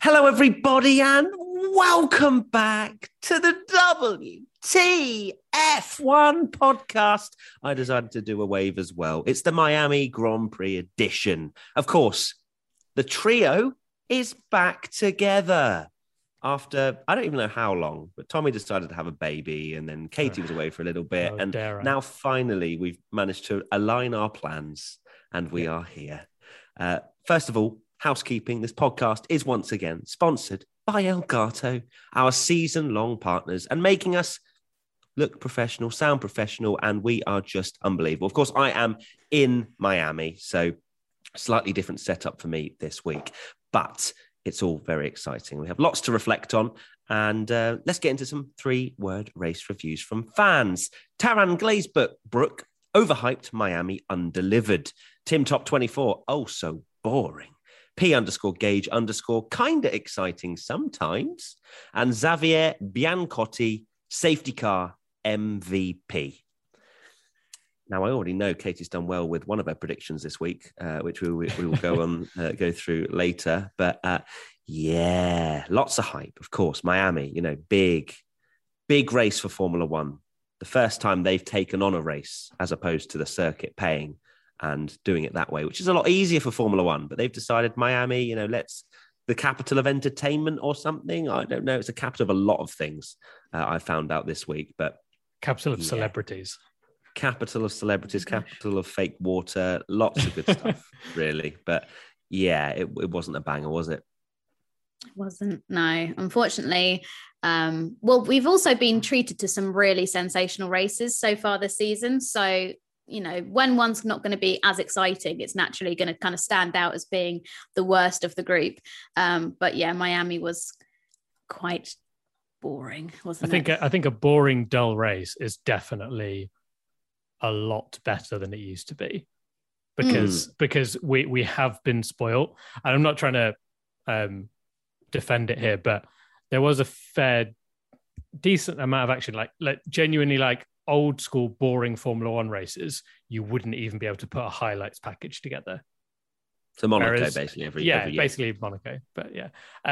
Hello, everybody, and welcome back to the WTF1 podcast. I decided to do a wave as well. It's the Miami Grand Prix edition. Of course, the trio is back together after, I don't even know how long, but Tommy decided to have a baby, and then Katie was away for a little bit. And now finally, we've managed to align our plans, and we are here. First of all, housekeeping, this podcast is once again sponsored by Elgato, our season-long partners, and making us look professional, sound professional, and we are just unbelievable. Of course, I am in Miami, so slightly different setup for me this week, but it's all very exciting. We have lots to reflect on, and let's get into some three-word race reviews from fans. Taran Glazebrook, overhyped, Miami undelivered. Tim Top 24, oh so boring. P_Gage_, kinda exciting sometimes. And Xavier Biancotti, safety car MVP. Now, I already know Katie's done well with one of her predictions this week, which we will go through later. But yeah, lots of hype, of course. Miami, big race for Formula One. The first time they've taken on a race as opposed to the circuit paying and doing it that way, which is a lot easier for Formula One. But they've decided Miami, the capital of entertainment or something. I don't know. It's a capital of a lot of things, I found out this week. But capital of celebrities. Capital of celebrities, capital of fake water, lots of good stuff, really. But yeah, it wasn't a banger, was it? It wasn't, no. Unfortunately, we've also been treated to some really sensational races so far this season. So, when one's not going to be as exciting, it's naturally going to kind of stand out as being the worst of the group. But yeah, Miami was quite boring, wasn't it? I think a boring, dull race is definitely a lot better than it used to be, because we have been spoiled. And I'm not trying to defend it here, but there was a decent amount of action, like genuinely old school boring Formula One races. You wouldn't even be able to put a highlights package together. So Monaco, basically every year. Basically Monaco, but yeah.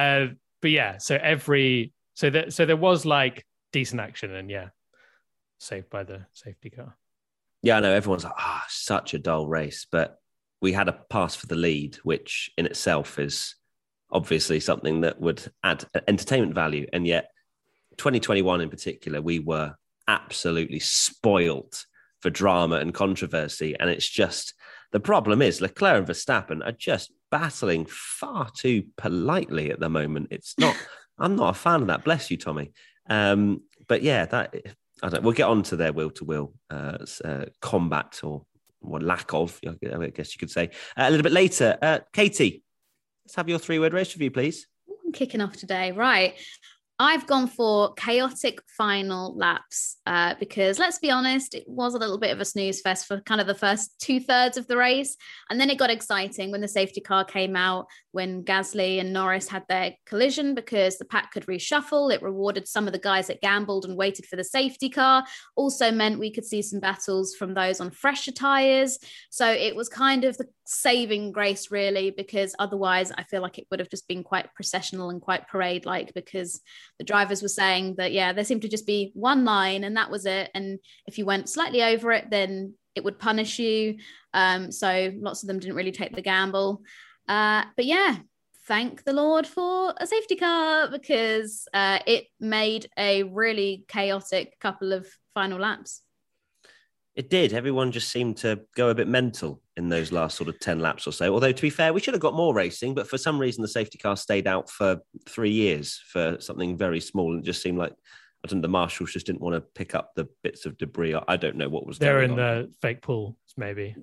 So there was decent action, and saved by the safety car. Yeah, I know everyone's like, such a dull race, but we had a pass for the lead, which in itself is obviously something that would add entertainment value. And yet 2021 in particular, we were absolutely spoilt for drama and controversy. And it's just, the problem is Leclerc and Verstappen are just battling far too politely at the moment. I'm not a fan of that. Bless you, Tommy. But yeah, we'll get on to their will-to-will combat or lack of, I guess you could say, a little bit later. Katie, let's have your three-word race review, please. I'm kicking off today. Right. I've gone for chaotic final laps because, let's be honest, it was a little bit of a snooze fest for kind of the first 2/3 of the race. And then it got exciting when the safety car came out, when Gasly and Norris had their collision, because the pack could reshuffle. It rewarded some of the guys that gambled and waited for the safety car. Also meant we could see some battles from those on fresher tyres. So it was kind of the saving grace, really, because otherwise I feel like it would have just been quite processional and quite parade-like, because the drivers were saying that, there seemed to just be one line and that was it. And if you went slightly over it, then it would punish you. So lots of them didn't really take the gamble. But yeah, thank the Lord for a safety car, because it made a really chaotic couple of final laps. It did. Everyone just seemed to go a bit mental in those last sort of 10 laps or so. Although, to be fair, we should have got more racing, but for some reason, the safety car stayed out for 3 years for something very small. And it just seemed like, I don't know, the marshals just didn't want to pick up the bits of debris. I don't know what was going on. They're in the fake pool, maybe.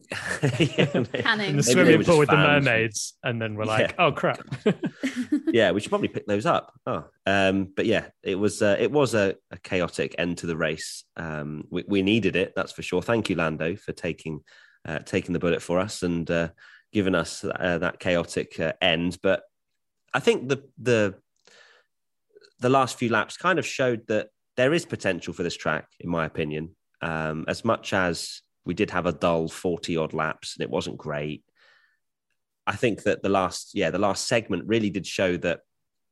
In the swimming pool with the mermaids. And then we're like, oh, crap. Yeah, we should probably pick those up. But yeah, it was a chaotic end to the race. We needed it, that's for sure. Thank you, Lando, for taking the bullet for us and giving us that chaotic end. But I think the last few laps kind of showed that there is potential for this track, in my opinion. As much as we did have a dull 40-odd laps and it wasn't great, I think that the last segment really did show that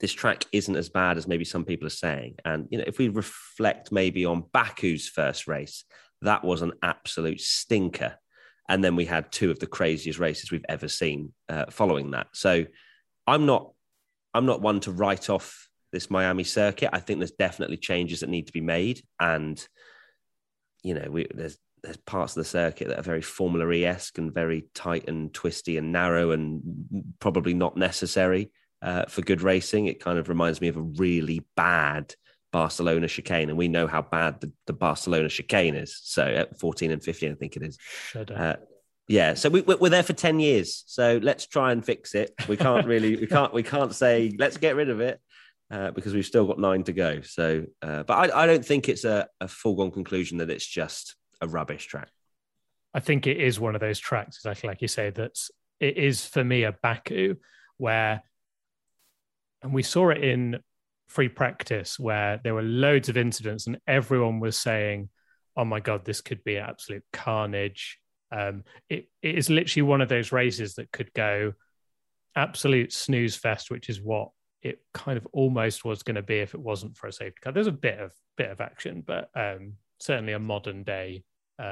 this track isn't as bad as maybe some people are saying. And, if we reflect maybe on Baku's first race, that was an absolute stinker. And then we had two of the craziest races we've ever seen following that. So I'm not one to write off this Miami circuit. I think there's definitely changes that need to be made. And, there's parts of the circuit that are very Formula E-esque and very tight and twisty and narrow and probably not necessary for good racing. It kind of reminds me of a really bad Barcelona chicane, and we know how bad the Barcelona chicane is. So at 14 and 15, I think it is. Yeah, so we're there for 10 years. So let's try and fix it. We can't really, we can't say let's get rid of it because we've still got 9 to go. So, but I don't think it's a foregone conclusion that it's just a rubbish track. I think it is one of those tracks, exactly like you say, it is for me a Baku where, and we saw it in free practice where there were loads of incidents and everyone was saying, oh my God, this could be absolute carnage. It is literally one of those races that could go absolute snooze fest, which is what it kind of almost was going to be if it wasn't for a safety car. There's a bit of action, but certainly a modern day,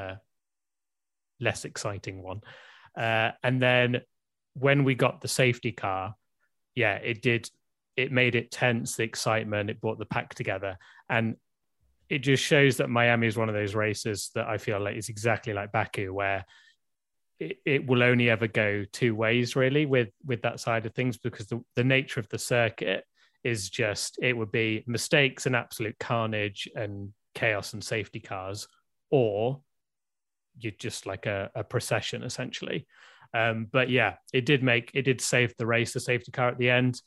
less exciting one. And then when we got the safety car, yeah, it made it tense, the excitement, it brought the pack together. And it just shows that Miami is one of those races that I feel like is exactly like Baku, where it will only ever go two ways, really, with that side of things, because the nature of the circuit is just, it would be mistakes and absolute carnage and chaos and safety cars, or you're just like a procession, essentially. But yeah, it did save the race, the safety car at the end.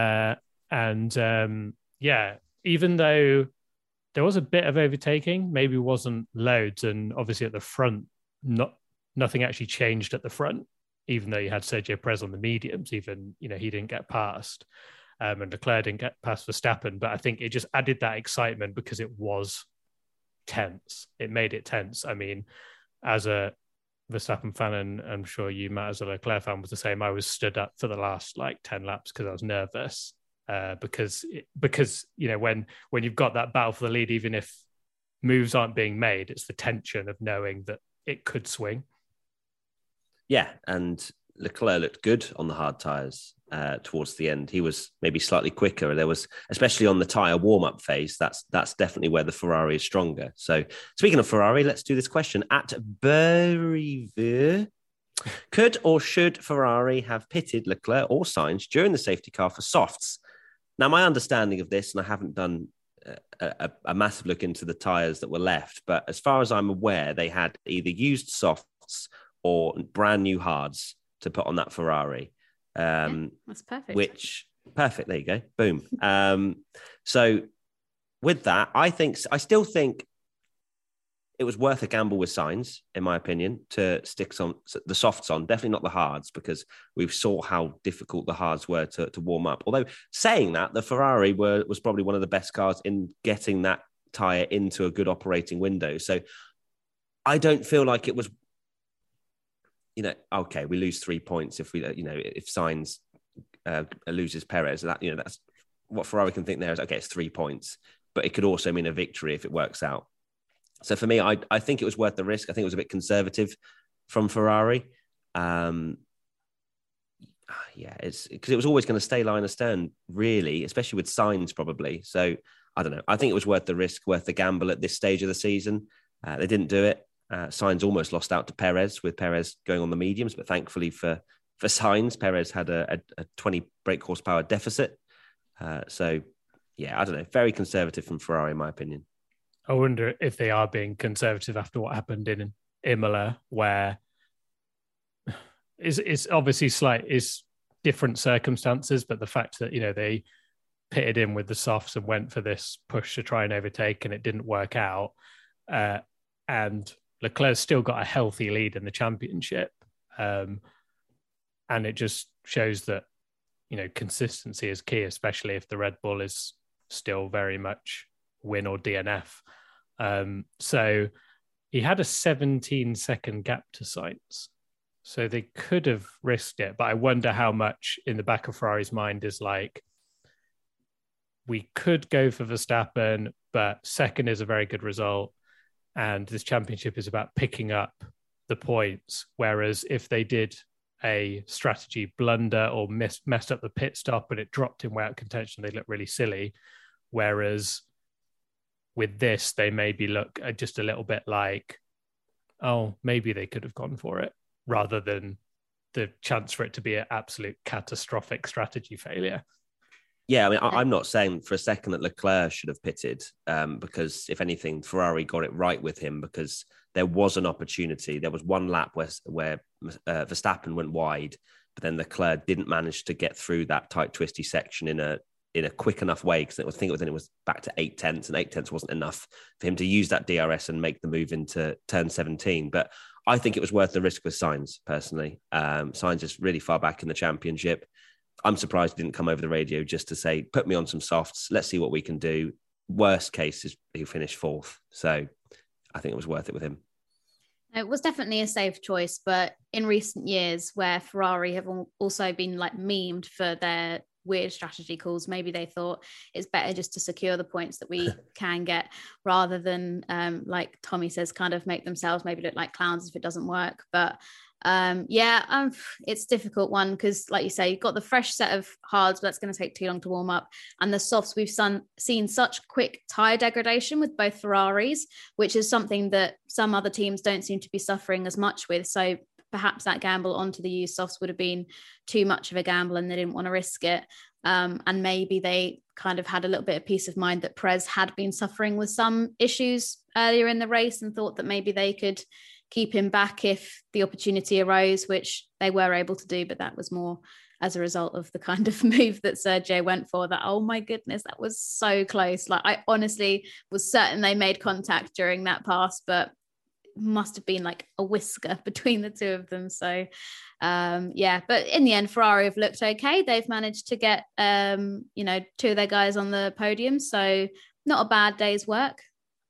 Yeah, even though there was a bit of overtaking, maybe wasn't loads, and obviously at the front, nothing actually changed at the front, even though you had Sergio Perez on the mediums, even, he didn't get past, and Leclerc didn't get past Verstappen, but I think it just added that excitement because it was tense. It made it tense. I mean, as a Verstappen fan, and I'm sure you, Matt, as a Leclerc fan, was the same. I was stood up for the last 10 laps because I was nervous. Because when you've got that battle for the lead, even if moves aren't being made, it's the tension of knowing that it could swing. Yeah, and Leclerc looked good on the hard tyres towards the end. He was maybe slightly quicker. There was, especially on the tyre warm-up phase, that's definitely where the Ferrari is stronger. So speaking of Ferrari, let's do this question. At Beriver, could or should Ferrari have pitted Leclerc or Sainz during the safety car for softs? Now, my understanding of this, and I haven't done a massive look into the tyres that were left, but as far as I'm aware, they had either used softs or brand new hards to put on that Ferrari. That's perfect. Perfect. There you go. Boom. So with that, I still think it was worth a gamble with Sainz, in my opinion, to stick some the softs on, definitely not the hards, because we saw how difficult the hards were to warm up. Although saying that, the Ferrari was probably one of the best cars in getting that tyre into a good operating window. So I don't feel like it was, okay, we lose 3 points if if Sainz loses Perez. That's what Ferrari can think there is, okay, it's 3 points, but it could also mean a victory if it works out. So for me, I think it was worth the risk. I think it was a bit conservative from Ferrari. It's because it was always going to stay line astern, really, especially with Sainz probably. So I don't know. I think it was worth the risk, worth the gamble at this stage of the season. They didn't do it. Sainz almost lost out to Perez, with Perez going on the mediums, but thankfully for Sainz, Perez had a 20 brake horsepower deficit. So yeah, I don't know. Very conservative from Ferrari, in my opinion. I wonder if they are being conservative after what happened in Imola, where it's obviously it's different circumstances, but the fact that, they pitted in with the softs and went for this push to try and overtake and it didn't work out. And Leclerc's still got a healthy lead in the championship. And it just shows that, consistency is key, especially if the Red Bull is still very much win or DNF. So he had a 17-second gap to Sainz. So they could have risked it, but I wonder how much in the back of Ferrari's mind is we could go for Verstappen, but second is a very good result. And this championship is about picking up the points. Whereas if they did a strategy blunder or messed up the pit stop and it dropped him way out of contention, they look really silly. Whereas with this, they maybe look just a little bit like, oh, maybe they could have gone for it, rather than the chance for it to be an absolute catastrophic strategy failure. Yeah, I mean, I'm not saying for a second that Leclerc should have pitted, because if anything, Ferrari got it right with him, because there was an opportunity. There was one lap where Verstappen went wide, but then Leclerc didn't manage to get through that tight, twisty section in a quick enough way, because I think it was back to 8/10, and 8/10 wasn't enough for him to use that DRS and make the move into turn 17. But I think it was worth the risk with Sainz, personally. Sainz is really far back in the championship. I'm surprised he didn't come over the radio just to say, put me on some softs. Let's see what we can do. Worst case is he'll finish fourth. So I think it was worth it with him. It was definitely a safe choice, but in recent years where Ferrari have also been like memed for their weird strategy calls, maybe they thought it's better just to secure the points that we can get, rather than like Tommy says, kind of make themselves maybe look like clowns if it doesn't work. But it's a difficult one, because like you say, you've got the fresh set of hards, but that's going to take too long to warm up, and the softs, we've seen such quick tire degradation with both Ferraris, which is something that some other teams don't seem to be suffering as much with. So perhaps that gamble onto the used softs would have been too much of a gamble, and they didn't want to risk it. And maybe they kind of had a little bit of peace of mind that Perez had been suffering with some issues earlier in the race, and thought that maybe they could keep him back if the opportunity arose, which they were able to do. But that was more as a result of the kind of move that Sergio went for, that, oh my goodness, that was so close. Like, I honestly was certain they made contact during that pass, but must have been like a whisker between the two of them. So but in the end, Ferrari have looked okay. They've managed to get two of their guys on the podium, so not a bad day's work.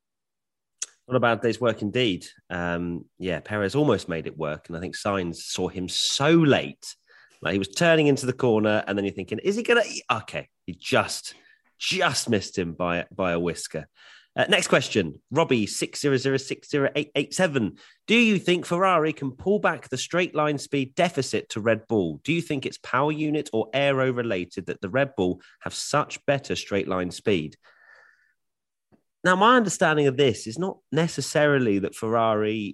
Not a bad day's work indeed. Perez almost made it work, and I think Sainz saw him so late. Like, he was turning into the corner, and then you're thinking, is he gonna? Okay, he just missed him by a whisker. Next question, Robbie 600608887. Do you think Ferrari can pull back the straight line speed deficit to Red Bull? Do you think it's power unit or aero related that the Red Bull have such better straight line speed? Now, my understanding of this is not necessarily that Ferrari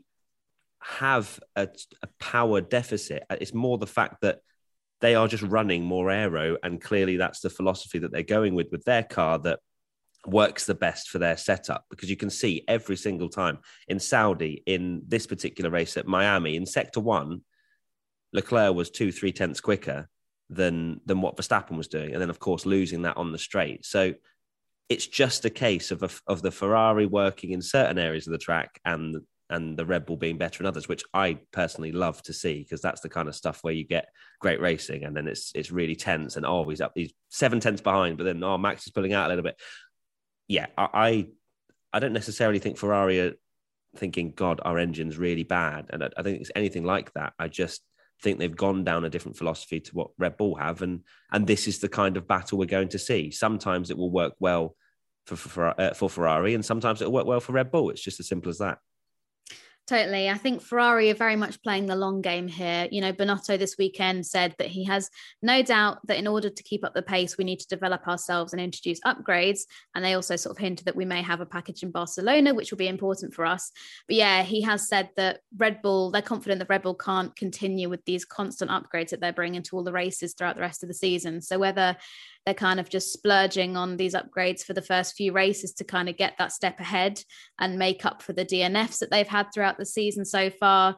have a power deficit. It's more the fact that they are just running more aero, and clearly that's the philosophy that they're going with their car that works the best for their setup. Because you can see every single time in Saudi, in this particular race at Miami, in Sector 1, Leclerc was 2-3 tenths quicker than what Verstappen was doing. And then, of course, losing that on the straight. So it's just a case of the Ferrari working in certain areas of the track and the Red Bull being better in others, which I personally love to see, because that's the kind of stuff where you get great racing, and then it's really tense, and he's 7 tenths behind, but then Max is pulling out a little bit. Yeah, I don't necessarily think Ferrari are thinking, God, our engine's really bad, and I don't think it's anything like that. I just think they've gone down a different philosophy to what Red Bull have, and this is the kind of battle we're going to see. Sometimes it will work well for Ferrari, and sometimes it'll work well for Red Bull. It's just as simple as that. Totally. I think Ferrari are very much playing the long game here. Binotto this weekend said that he has no doubt that in order to keep up the pace, we need to develop ourselves and introduce upgrades. And they also sort of hinted that we may have a package in Barcelona, which will be important for us. But yeah, he has said that Red Bull, they're confident that Red Bull can't continue with these constant upgrades that they're bringing to all the races throughout the rest of the season. So whether they're kind of just splurging on these upgrades for the first few races to kind of get that step ahead and make up for the DNFs that they've had throughout the season so far.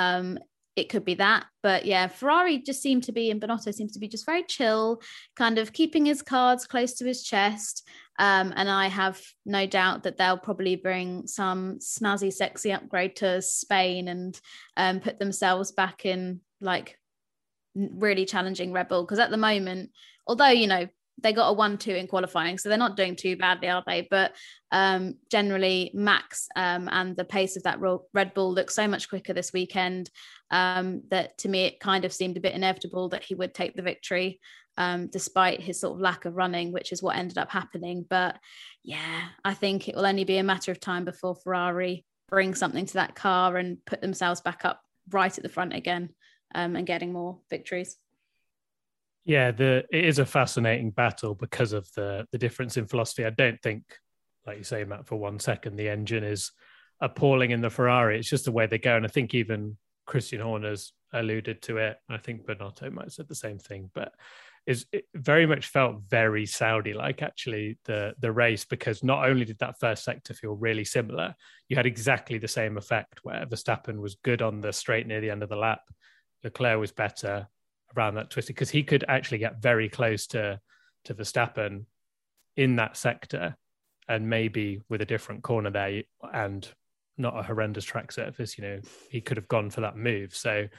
It could be that. But yeah, Ferrari just seem to be, and Binotto seems to be just very chill, kind of keeping his cards close to his chest. And I have no doubt that they'll probably bring some snazzy, sexy upgrade to Spain and put themselves back in like really challenging Red Bull. Because at the moment, although, they got a 1-2 in qualifying, so they're not doing too badly, are they? But generally, Max and the pace of that Red Bull looks so much quicker this weekend that to me, it kind of seemed a bit inevitable that he would take the victory. despite his sort of lack of running, which is what ended up happening. But yeah, I think it will only be a matter of time before Ferrari bring something to that car and put themselves back up right at the front again, and getting more victories. Yeah, it is a fascinating battle because of the difference in philosophy. I don't think, like you say, Matt, for 1 second, the engine is appalling in the Ferrari. It's just the way they go. And I think even Christian Horner's alluded to it. I think Binotto might have said the same thing, but it very much felt very Saudi-like, actually, the race, because not only did that first sector feel really similar, you had exactly the same effect where Verstappen was good on the straight near the end of the lap. Leclerc was better around that twisted, because he could actually get very close to Verstappen in that sector, and maybe with a different corner there and not a horrendous track surface, he could have gone for that move. So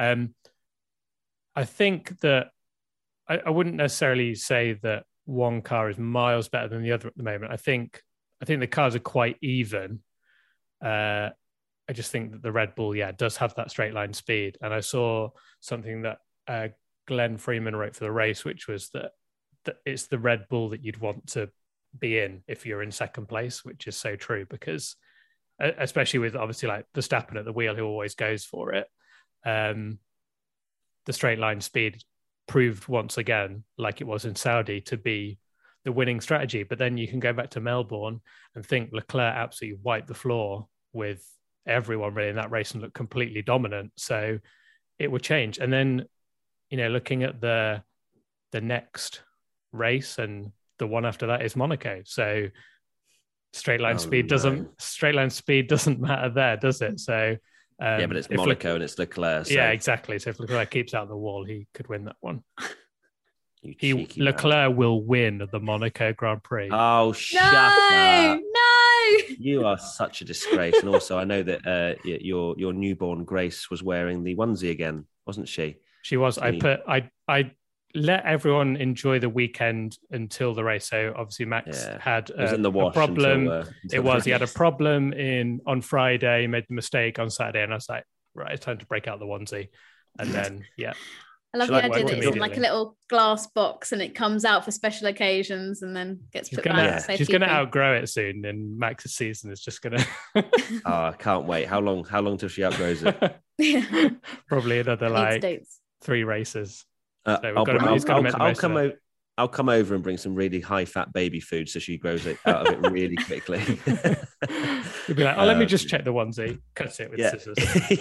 I think that I wouldn't necessarily say that one car is miles better than the other at the moment. I think the cars are quite even. I just think that the Red Bull, does have that straight line speed. And I saw something that Glenn Freeman wrote for the race, which was that it's the Red Bull that you'd want to be in if you're in second place, which is so true, because especially with obviously like Verstappen at the wheel, who always goes for it, the straight line speed proved once again, like it was in Saudi, to be the winning strategy. But then you can go back to Melbourne and think Leclerc absolutely wiped the floor with everyone really in that race and looked completely dominant. So it would change. And then, looking at the next race, and the one after that is Monaco. So straight line speed doesn't matter there, does it? So but it's Monaco and it's Leclerc. So. Yeah, exactly. So if Leclerc keeps out the wall, he could win that one. Leclerc will win the Monaco Grand Prix. Oh, shut up. No. You are such a disgrace. And also, I know that your newborn Grace was wearing the onesie again, wasn't she? She was. I let everyone enjoy the weekend until the race. So obviously Max had a problem. He had a problem on Friday, made the mistake on Saturday, and I was like, right, it's time to break out the onesie. And then, I love the idea that it's in like a little glass box and it comes out for special occasions and then gets put back. She's going to outgrow it soon, and Max's season is just going to... Oh, I can't wait. How long till she outgrows it? Probably another 3 races. I'll come over and bring some really high-fat baby food so she grows it out of it really quickly. You'll be like, let me just check the onesie, cut it with scissors.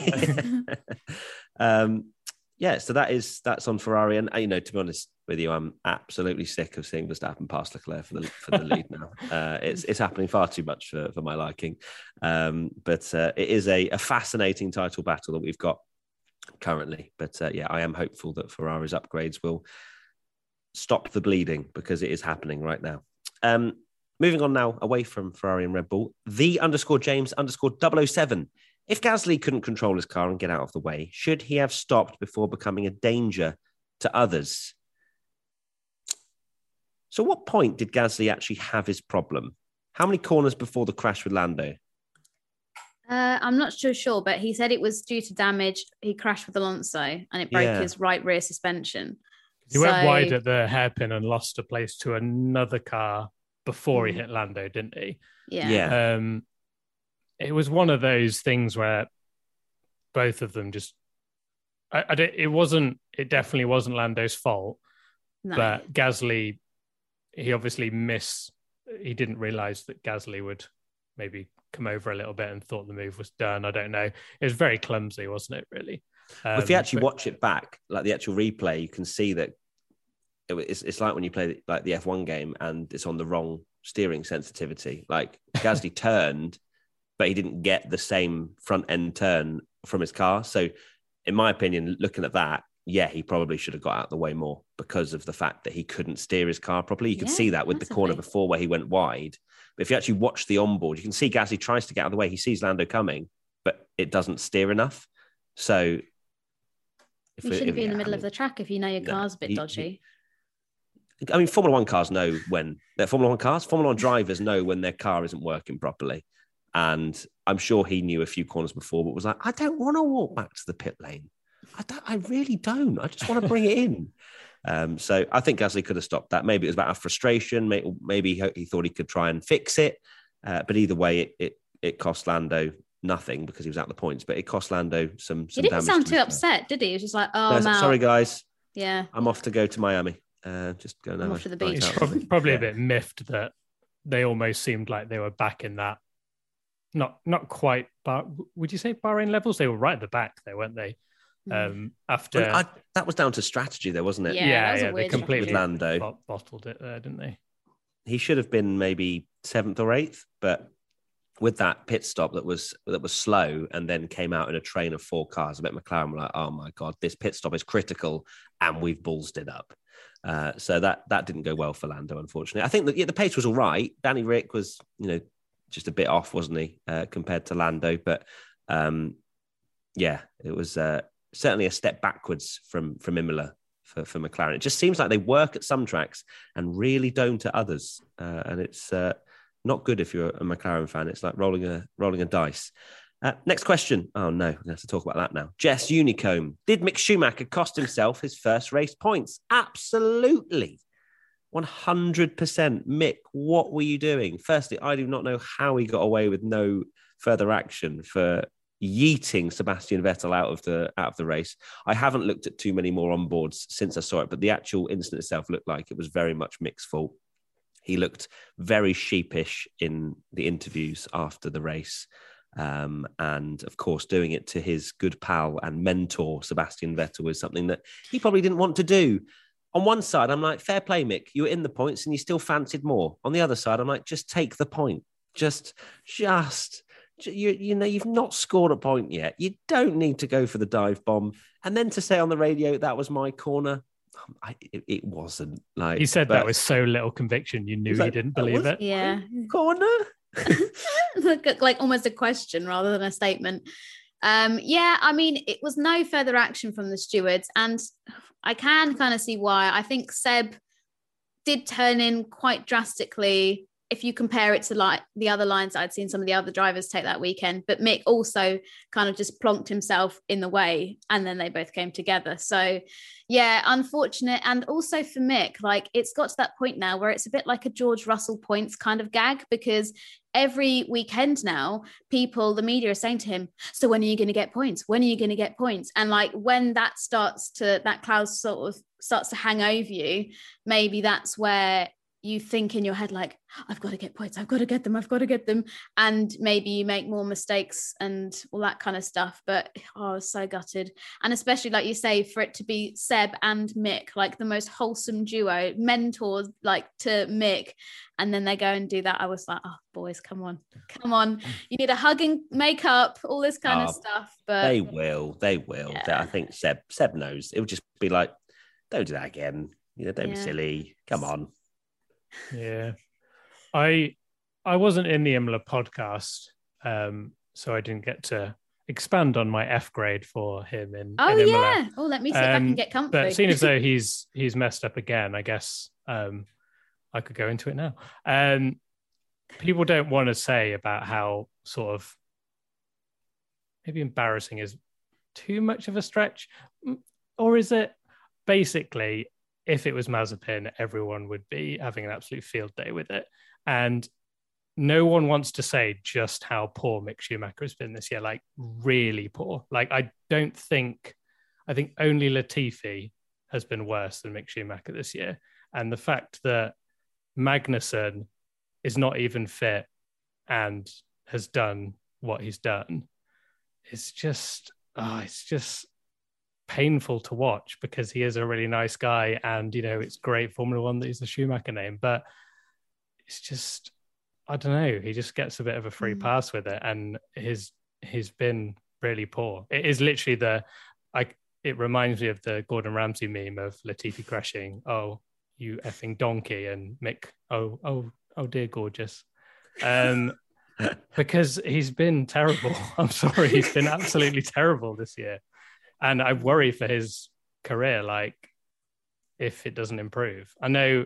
So that's on Ferrari, and to be honest with you, I'm absolutely sick of seeing Verstappen pass Leclerc for the lead now. It's happening far too much for my liking, but it is a fascinating title battle that we've got currently. But I am hopeful that Ferrari's upgrades will stop the bleeding, because it is happening right now. Moving on now away from Ferrari and Red Bull, _James_007. If Gasly couldn't control his car and get out of the way, should he have stopped before becoming a danger to others? So what point did Gasly actually have his problem? How many corners before the crash with Lando? I'm not so sure, but he said it was due to damage. He crashed with Alonso and it broke his right rear suspension. He went wide at the hairpin and lost a place to another car before he hit Lando, didn't he? Yeah. It was one of those things where both of them just... It definitely wasn't Lando's fault, but Gasly, he obviously he didn't realise that Gasly would maybe come over a little bit and thought the move was done. I don't know. It was very clumsy, wasn't it, really? If you actually watch it back, like the actual replay, you can see that it's like when you play like the F1 game and it's on the wrong steering sensitivity. Like Gasly turned, but he didn't get the same front end turn from his car. So in my opinion, looking at that, he probably should have got out of the way more because of the fact that he couldn't steer his car properly. You could see that with the corner before where he went wide. But if you actually watch the onboard, you can see Gasly tries to get out of the way. He sees Lando coming, but it doesn't steer enough. So you shouldn't be in the middle of the track if you know your car's a bit dodgy. Formula One cars know when they're Formula One drivers know when their car isn't working properly. And I'm sure he knew a few corners before, but was like, I don't want to walk back to the pit lane. I really don't. I just want to bring it in. So I think Gasly could have stopped that. Maybe it was about a frustration. Maybe he thought he could try and fix it. But either way, it cost Lando nothing because he was out the points, but it cost Lando some He didn't damage sound to too his upset, did he? He was just like, car. oh, No, I'm out. sorry, guys. Yeah. I'm off to go to Miami. Just going I'm off to the beach. He's probably a bit miffed that they almost seemed like they were back in that. Not quite, but would you say Bahrain levels? They were right at the back there, weren't they? After that was down to strategy, though, wasn't it? Yeah, they completely with Lando. bottled it there, didn't they? He should have been maybe 7th or 8th, but with that pit stop that was slow and then came out in a train of 4 cars, I bet McLaren were like, "Oh my god, this pit stop is critical," and we've ballsed it up. So that didn't go well for Lando, unfortunately. I think that the pace was all right. Danny Rick was, just a bit off, wasn't he, compared to Lando? But it was certainly a step backwards from Imola for McLaren. It just seems like they work at some tracks and really don't at others, and it's not good if you're a McLaren fan. It's like rolling a dice. Next question. Oh no, we're going to have to talk about that now. Jess Unicomb. Did Mick Schumacher cost himself his first race points? Absolutely. 100%. Mick, what were you doing? Firstly, I do not know how he got away with no further action for yeeting Sebastian Vettel out of the race. I haven't looked at too many more onboards since I saw it, but the actual incident itself looked like it was very much Mick's fault. He looked very sheepish in the interviews after the race. And of course, doing it to his good pal and mentor, Sebastian Vettel, was something that he probably didn't want to do. On one side, I'm like, fair play, Mick. You were in the points and you still fancied more. On the other side, I'm like, just take the point. You've not scored a point yet. You don't need to go for the dive bomb. And then to say on the radio, that was my corner. It wasn't. Like he said that with so little conviction, you knew he didn't believe it. Yeah. Corner? like almost a question rather than a statement. I mean, it was no further action from the stewards, and I can kind of see why. I think Seb did turn in quite drastically if you compare it to like the other lines I'd seen some of the other drivers take that weekend. But Mick also kind of just plonked himself in the way, and then they both came together. So yeah, unfortunate. And also for Mick, like it's got to that point now where it's a bit like a George Russell points kind of gag, because every weekend now, the media are saying to him, so when are you going to get points? When are you going to get points? And like when that cloud sort of starts to hang over you, maybe that's where you think in your head, like, I've got to get points. I've got to get them. And maybe you make more mistakes and all that kind of stuff. But I was so gutted. And especially, like you say, for it to be Seb and Mick, like the most wholesome duo, mentors, like to Mick. And then they go and do that. I was like, oh, boys, come on. You need a hug and make up, all this kind of stuff. But they will. Yeah. I think Seb knows. It would just be like, don't do that again. Don't be silly. Come on. Yeah, I wasn't in the Imola podcast, so I didn't get to expand on my F grade for him in Imola. Yeah. Oh, let me see if I can get comfy. But seeing as though he's messed up again, I guess I could go into it now. People don't want to say about how sort of maybe embarrassing is too much of a stretch, or is it basically? If it was Mazepin, everyone would be having an absolute field day with it. And no one wants to say just how poor Mick Schumacher has been this year, like really poor. Like, I think only Latifi has been worse than Mick Schumacher this year. And the fact that Magnussen is not even fit and has done what he's done is just, it's just painful to watch, because he is a really nice guy and it's great Formula One that he's the Schumacher name, but it's just, I don't know, he just gets a bit of a free pass with it, and he's been really poor. It is literally it reminds me of the Gordon Ramsay meme of Latifi crashing, oh you effing donkey, and Mick, oh dear gorgeous, because he's been terrible. I'm sorry, he's been absolutely terrible this year. And I worry for his career, like, if it doesn't improve. I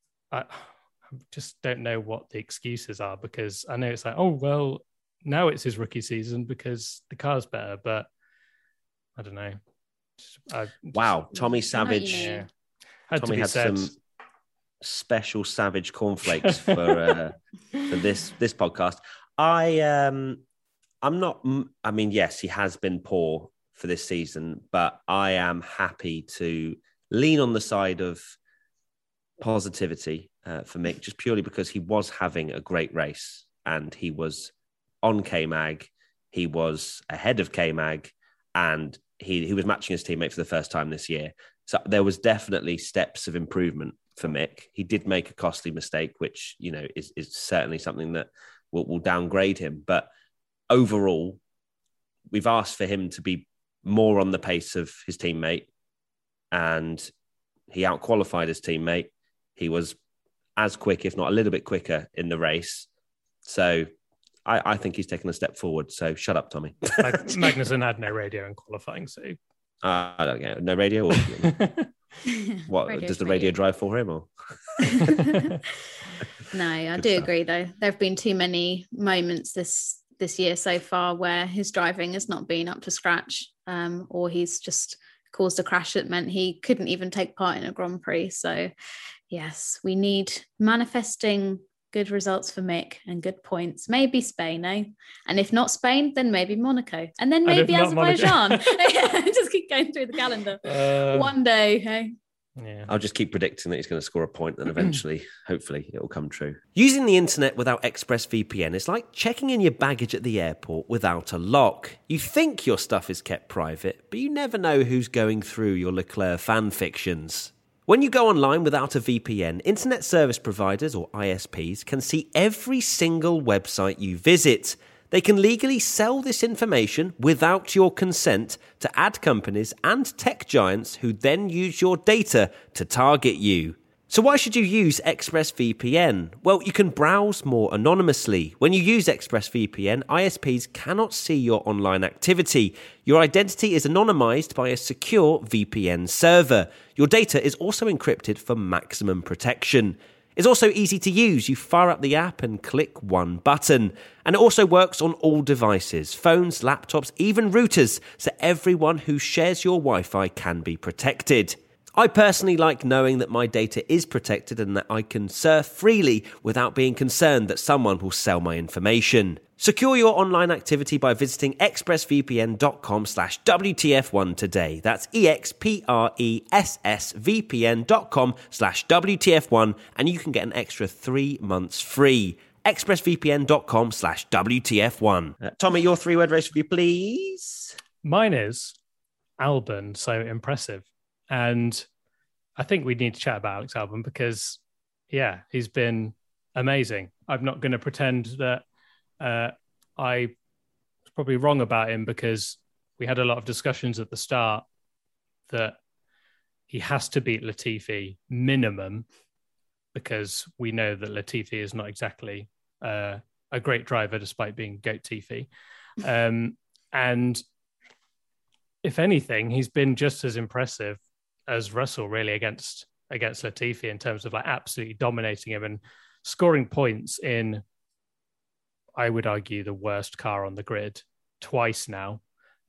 just don't know what the excuses are, because I know it's like, oh, well, now it's his rookie season because the car's better, but I don't know. Wow, Tommy Savage. Tommy had some special savage cornflakes for this podcast. I'm not. I mean, yes, he has been poor for this season, but I am happy to lean on the side of positivity for Mick, just purely because he was having a great race and he was on K-Mag, he was ahead of K-Mag, and he was matching his teammate for the first time this year. So there was definitely steps of improvement for Mick. He did make a costly mistake, which, you know, is certainly something that will downgrade him. But overall, we've asked for him to be more on the pace of his teammate, and he outqualified his teammate. He was as quick, if not a little bit quicker, in the race. So I think he's taken a step forward. So shut up, Tommy. Magnussen had no radio in qualifying, so I don't get no radio. Or, what Radio's does the radio drive for him? Or no, I do agree though. There have been too many moments this year so far where his driving has not been up to scratch, or he's just caused a crash that meant he couldn't even take part in a Grand Prix. So yes, we need manifesting good results for Mick and good points. Maybe Spain, eh? And if not Spain, then maybe Monaco. And then maybe Azerbaijan. Just keep going through the calendar. One day, hey? Yeah. I'll just keep predicting that he's going to score a point and eventually, hopefully, it will come true. Using the internet without ExpressVPN is like checking in your baggage at the airport without a lock. You think your stuff is kept private, but you never know who's going through your Leclerc fan fictions. When you go online without a VPN, internet service providers, or ISPs, can see every single website you visit. They can legally sell this information without your consent to ad companies and tech giants who then use your data to target you. So why should you use ExpressVPN? Well, you can browse more anonymously. When you use ExpressVPN, ISPs cannot see your online activity. Your identity is anonymized by a secure VPN server. Your data is also encrypted for maximum protection. It's also easy to use. You fire up the app and click one button. And it also works on all devices, phones, laptops, even routers, so everyone who shares your Wi-Fi can be protected. I personally like knowing that my data is protected and that I can surf freely without being concerned that someone will sell my information. Secure your online activity by visiting expressvpn.com/WTF1 today. That's expressvpn.com/WTF1 and you can get an extra 3 months free. expressvpn.com/WTF1. Tommy, your 3-word race review, please. Mine is Albon, so impressive. And I think we need to chat about Alex Albon because, yeah, he's been amazing. I'm not going to pretend that I was probably wrong about him because we had a lot of discussions at the start that he has to beat Latifi minimum because we know that Latifi is not exactly a great driver despite being GOAT Tifi. And if anything, he's been just as impressive as Russell really against Latifi in terms of like absolutely dominating him and scoring points in, I would argue, the worst car on the grid twice now.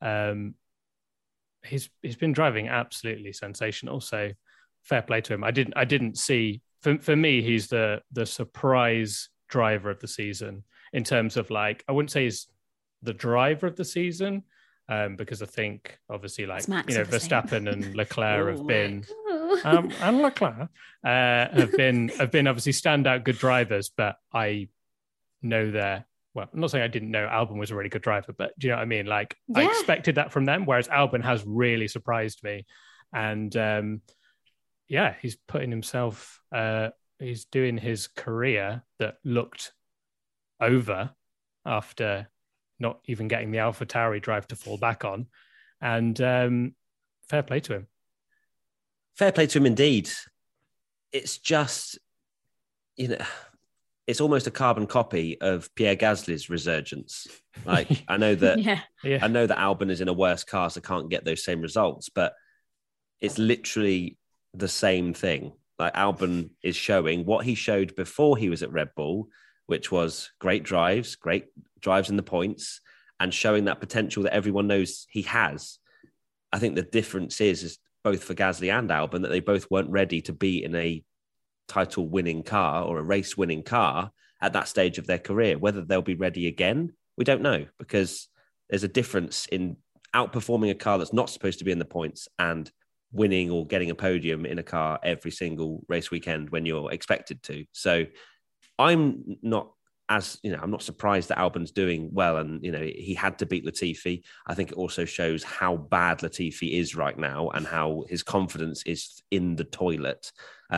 He's been driving absolutely sensational. So fair play to him. I didn't see, for me, he's the surprise driver of the season in terms of like, I wouldn't say he's the driver of the season, because I think obviously like, you know, Verstappen and Leclerc have been, and Leclerc have been obviously standout good drivers, but I know well, I'm not saying I didn't know Albon was a really good driver, but do you know what I mean? Like I expected that from them, whereas Albon has really surprised me. And he's putting himself, he's doing his career that looked over after not even getting the AlphaTauri drive to fall back on. And fair play to him. Fair play to him indeed. It's just, you know, it's almost a carbon copy of Pierre Gasly's resurgence. Like, I know that I know that Albon is in a worse car, so can't get those same results, but it's literally the same thing. Like, Albon is showing what he showed before he was at Red Bull, which was great drives in the points, and showing that potential that everyone knows he has. I think the difference is both for Gasly and Albon, that they both weren't ready to be in a title-winning car or a race-winning car at that stage of their career. Whether they'll be ready again, we don't know, because there's a difference in outperforming a car that's not supposed to be in the points and winning or getting a podium in a car every single race weekend when you're expected to. So I'm not surprised that Albon's doing well, and he had to beat Latifi. I think it also shows how bad Latifi is right now and how his confidence is in the toilet.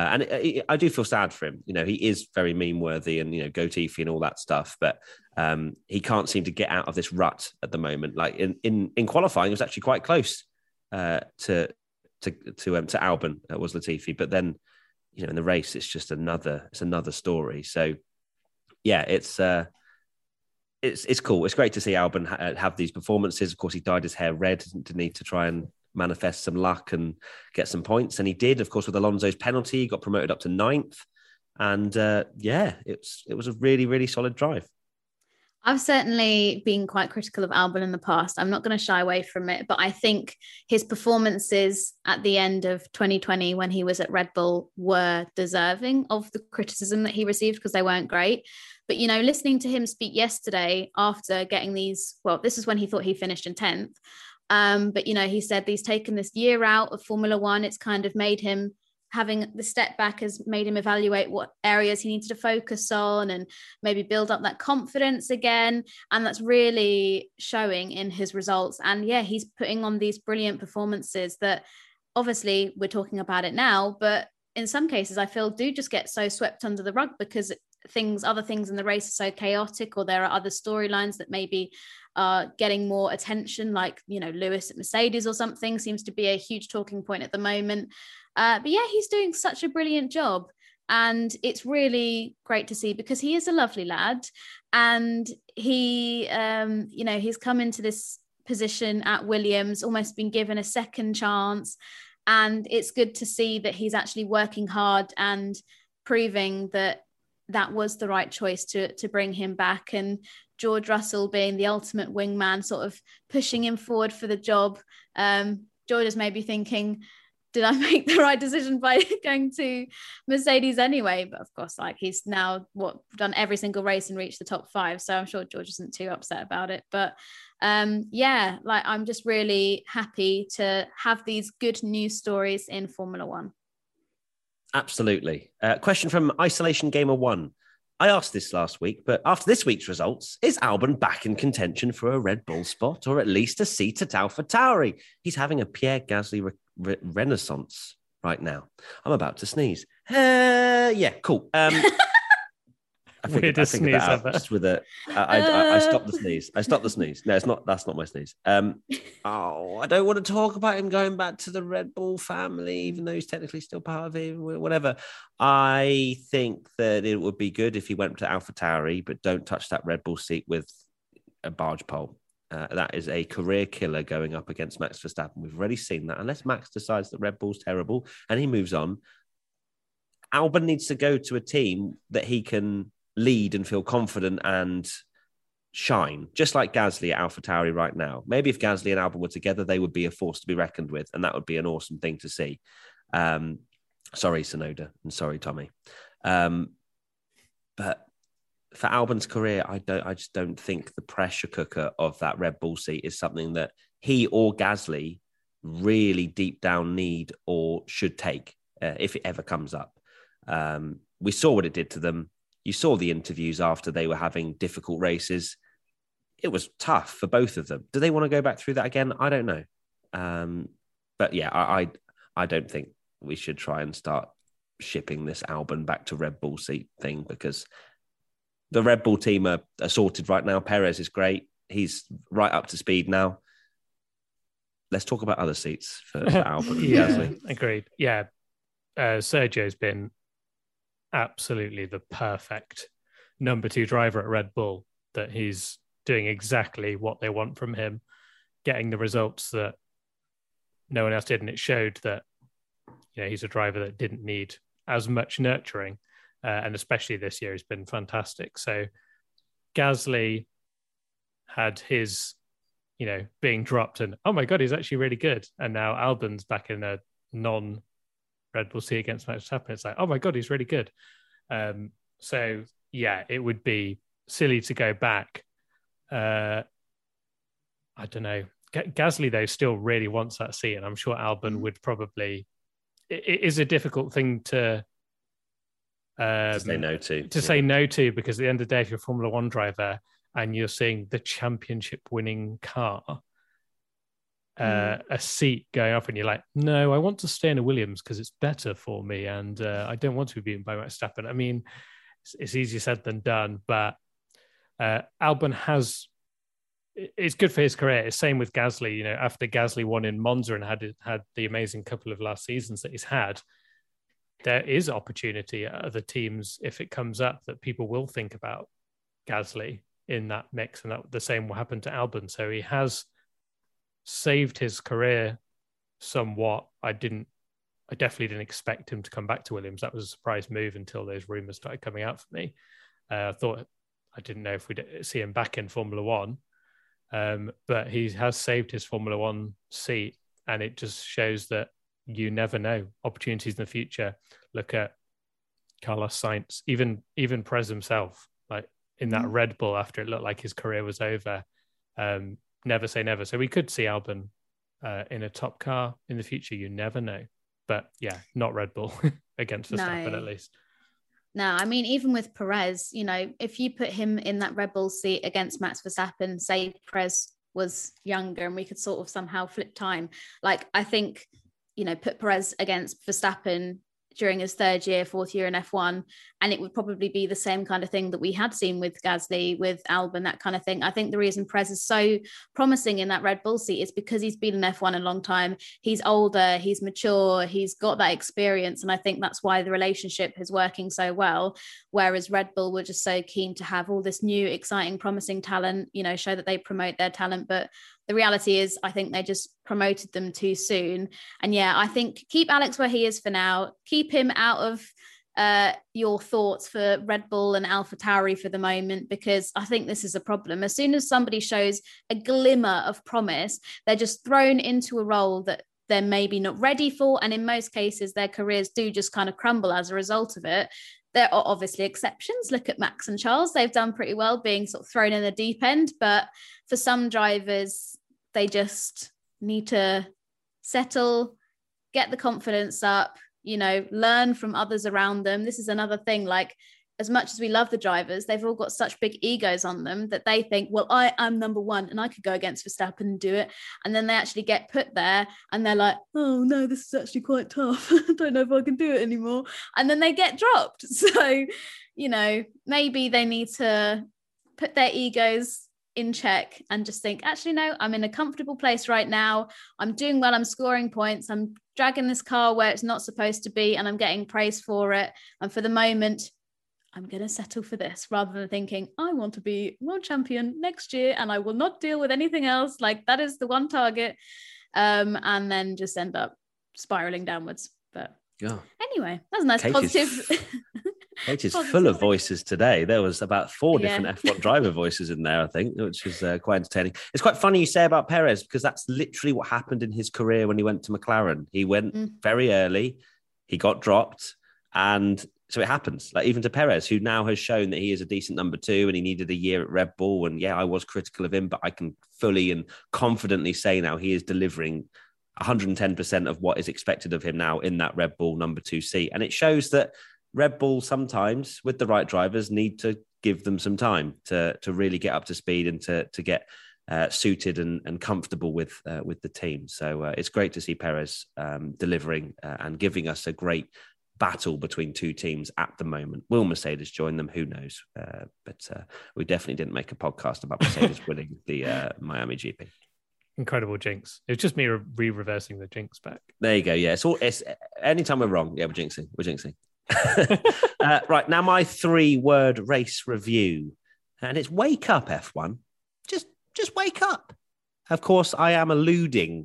I do feel sad for him. He is very meme-worthy and go Tifi and all that stuff, but he can't seem to get out of this rut at the moment. Like in qualifying, it was actually quite close to Albon. That was Latifi, but then in the race, it's just another story. So. Yeah, it's cool. It's great to see Albon have these performances. Of course, he dyed his hair red to need to try and manifest some luck and get some points, and he did. Of course, with Alonso's penalty, he got promoted up to 9th, and it was a really, really solid drive. I've certainly been quite critical of Albon in the past. I'm not going to shy away from it, but I think his performances at the end of 2020 when he was at Red Bull were deserving of the criticism that he received because they weren't great. But, listening to him speak yesterday after getting these, well, this is when he thought he finished in 10th. But, he said he's taken this year out of Formula One. It's kind of made him, having the step back has made him evaluate what areas he needs to focus on and maybe build up that confidence again. And that's really showing in his results. And yeah, he's putting on these brilliant performances that obviously we're talking about it now, but in some cases I feel do just get so swept under the rug because other things in the race are so chaotic, or there are other storylines that maybe are getting more attention, like, Lewis at Mercedes or something seems to be a huge talking point at the moment. But yeah, he's doing such a brilliant job, and it's really great to see because he is a lovely lad, and he, he's come into this position at Williams, almost been given a second chance, and it's good to see that he's actually working hard and proving that was the right choice to bring him back. And George Russell being the ultimate wingman, sort of pushing him forward for the job. George is maybe thinking, did I make the right decision by going to Mercedes anyway? But of course, he's now done every single race and reached the top 5. So I'm sure George isn't too upset about it. But I'm just really happy to have these good news stories in Formula One. Absolutely. Question from Isolation Gamer 1. I asked this last week, but after this week's results, is Albon back in contention for a Red Bull spot or at least a seat at AlphaTauri? He's having a Pierre Gasly renaissance right now. I'm about to sneeze. Yeah, cool. I figured that out just with a. I stopped the sneeze. I stopped the sneeze. No, it's not. That's not my sneeze. I don't want to talk about him going back to the Red Bull family, even though he's technically still part of it. Whatever. I think that it would be good if he went to AlphaTauri, but don't touch that Red Bull seat with a barge pole. That is a career killer going up against Max Verstappen. We've already seen that. Unless Max decides that Red Bull's terrible and he moves on, Albon needs to go to a team that he can lead and feel confident and shine, just like Gasly at AlphaTauri right now. Maybe if Gasly and Albon were together, they would be a force to be reckoned with, and that would be an awesome thing to see. Sorry, Tsunoda, and sorry, Tommy. But for Albon's career, I just don't think the pressure cooker of that Red Bull seat is something that he or Gasly really deep down need or should take if it ever comes up. We saw what it did to them. You saw the interviews after they were having difficult races. It was tough for both of them. Do they want to go back through that again? I don't know. But yeah, I don't think we should try and start shipping this Albon back to Red Bull seat thing, because the Red Bull team are sorted right now. Perez is great. He's right up to speed now. Let's talk about other seats for Albon. Yeah, Gasly. Agreed. Yeah, Sergio's been absolutely the perfect number 2 driver at Red Bull, that he's doing exactly what they want from him, getting the results that no one else did. And it showed that, he's a driver that didn't need as much nurturing. And especially this year, he's been fantastic. So Gasly had his, being dropped and, oh my God, he's actually really good. And now Albon's back in a non-Red Bull seat against Max Verstappen, it's like, oh my God, he's really good. So yeah, it would be silly to go back. I don't know. Gasly, though, still really wants that seat, and I'm sure Albon would probably... It is a difficult thing to say no to. Say no to, because at the end of the day, if you're a Formula One driver and you're seeing the championship winning car, a seat going up, and you're like, no, I want to stay in a Williams because it's better for me, and I don't want to be beaten by Max Verstappen. I mean, it's easier said than done, but Albon has... It's good for his career. It's same with Gasly. You know, after Gasly won in Monza and had the amazing couple of last seasons that he's had, there is opportunity at other teams if it comes up that people will think about Gasly in that mix, and that the same will happen to Albon. So he has saved his career somewhat. I definitely didn't expect him to come back to Williams. That was a surprise move until those rumors started coming out for me. I didn't know if we'd see him back in Formula One. But he has saved his Formula One seat, and it just shows that you never know opportunities in the future. Look at Carlos Sainz, even Perez himself, like in that Red Bull after it looked like his career was over. Never say never. So we could see Albon in a top car in the future. You never know. But yeah, not Red Bull against Verstappen at least. No, I mean, even with Perez, you know, if you put him in that Red Bull seat against Max Verstappen, say Perez was younger and we could sort of somehow flip time. Like, I think, you know, put Perez against Verstappen during his fourth year in F1, and it would probably be the same kind of thing that we had seen with Gasly, with Albon, that kind of thing. I think the reason Perez is so promising in that Red Bull seat is because he's been in F1 a long time. He's older, he's mature, he's got that experience, and I think that's why the relationship is working so well. Whereas Red Bull were just so keen to have all this new, exciting, promising talent, you know, show that they promote their talent, but the reality is, I think they just promoted them too soon. And yeah, I think keep Alex where he is for now. Keep him out of your thoughts for Red Bull and AlphaTauri for the moment, because I think this is a problem. As soon as somebody shows a glimmer of promise, they're just thrown into a role that they're maybe not ready for. And in most cases, their careers do just kind of crumble as a result of it. There are obviously exceptions. Look at Max and Charles. They've done pretty well being sort of thrown in the deep end. But for some drivers, they just need to settle, get the confidence up, you know, learn from others around them. This is another thing, like, as much as we love the drivers, they've all got such big egos on them that they think, well, I'm number one and I could go against Verstappen and do it. And then they actually get put there and they're like, oh no, this is actually quite tough. I don't know if I can do it anymore. And then they get dropped. So, you know, maybe they need to put their egos in check and just think, actually, no, I'm in a comfortable place right now. I'm doing well. I'm scoring points. I'm dragging this car where it's not supposed to be and I'm getting praise for it. And for the moment, I'm going to settle for this, rather than thinking, I want to be world champion next year and I will not deal with anything else. Like, that is the one target. And then just end up spiraling downwards. But yeah, anyway, that's a nice positive. Kate is full of voices today. There was about 4 different F1 driver voices in there, I think, which is quite entertaining. It's quite funny you say about Perez, because that's literally what happened in his career when he went to McLaren. He went very early, he got dropped, and so it happens. Like, even to Perez, who now has shown that he is a decent number 2 and he needed a year at Red Bull. And yeah, I was critical of him, but I can fully and confidently say now he is delivering 110% of what is expected of him now in that Red Bull number 2 seat. And it shows that Red Bull sometimes, with the right drivers, need to give them some time to really get up to speed and to get suited and comfortable with the team. So it's great to see Perez delivering and giving us a great battle between 2 teams at the moment. Will Mercedes join them? Who knows? But we definitely didn't make a podcast about Mercedes winning the Miami GP. Incredible jinx. It was just me reversing the jinx back. There you go. Yeah, it's anytime we're wrong. Yeah, we're jinxing. Right, now my 3-word race review, and it's wake up, F1. Just wake up. Of course, I am alluding.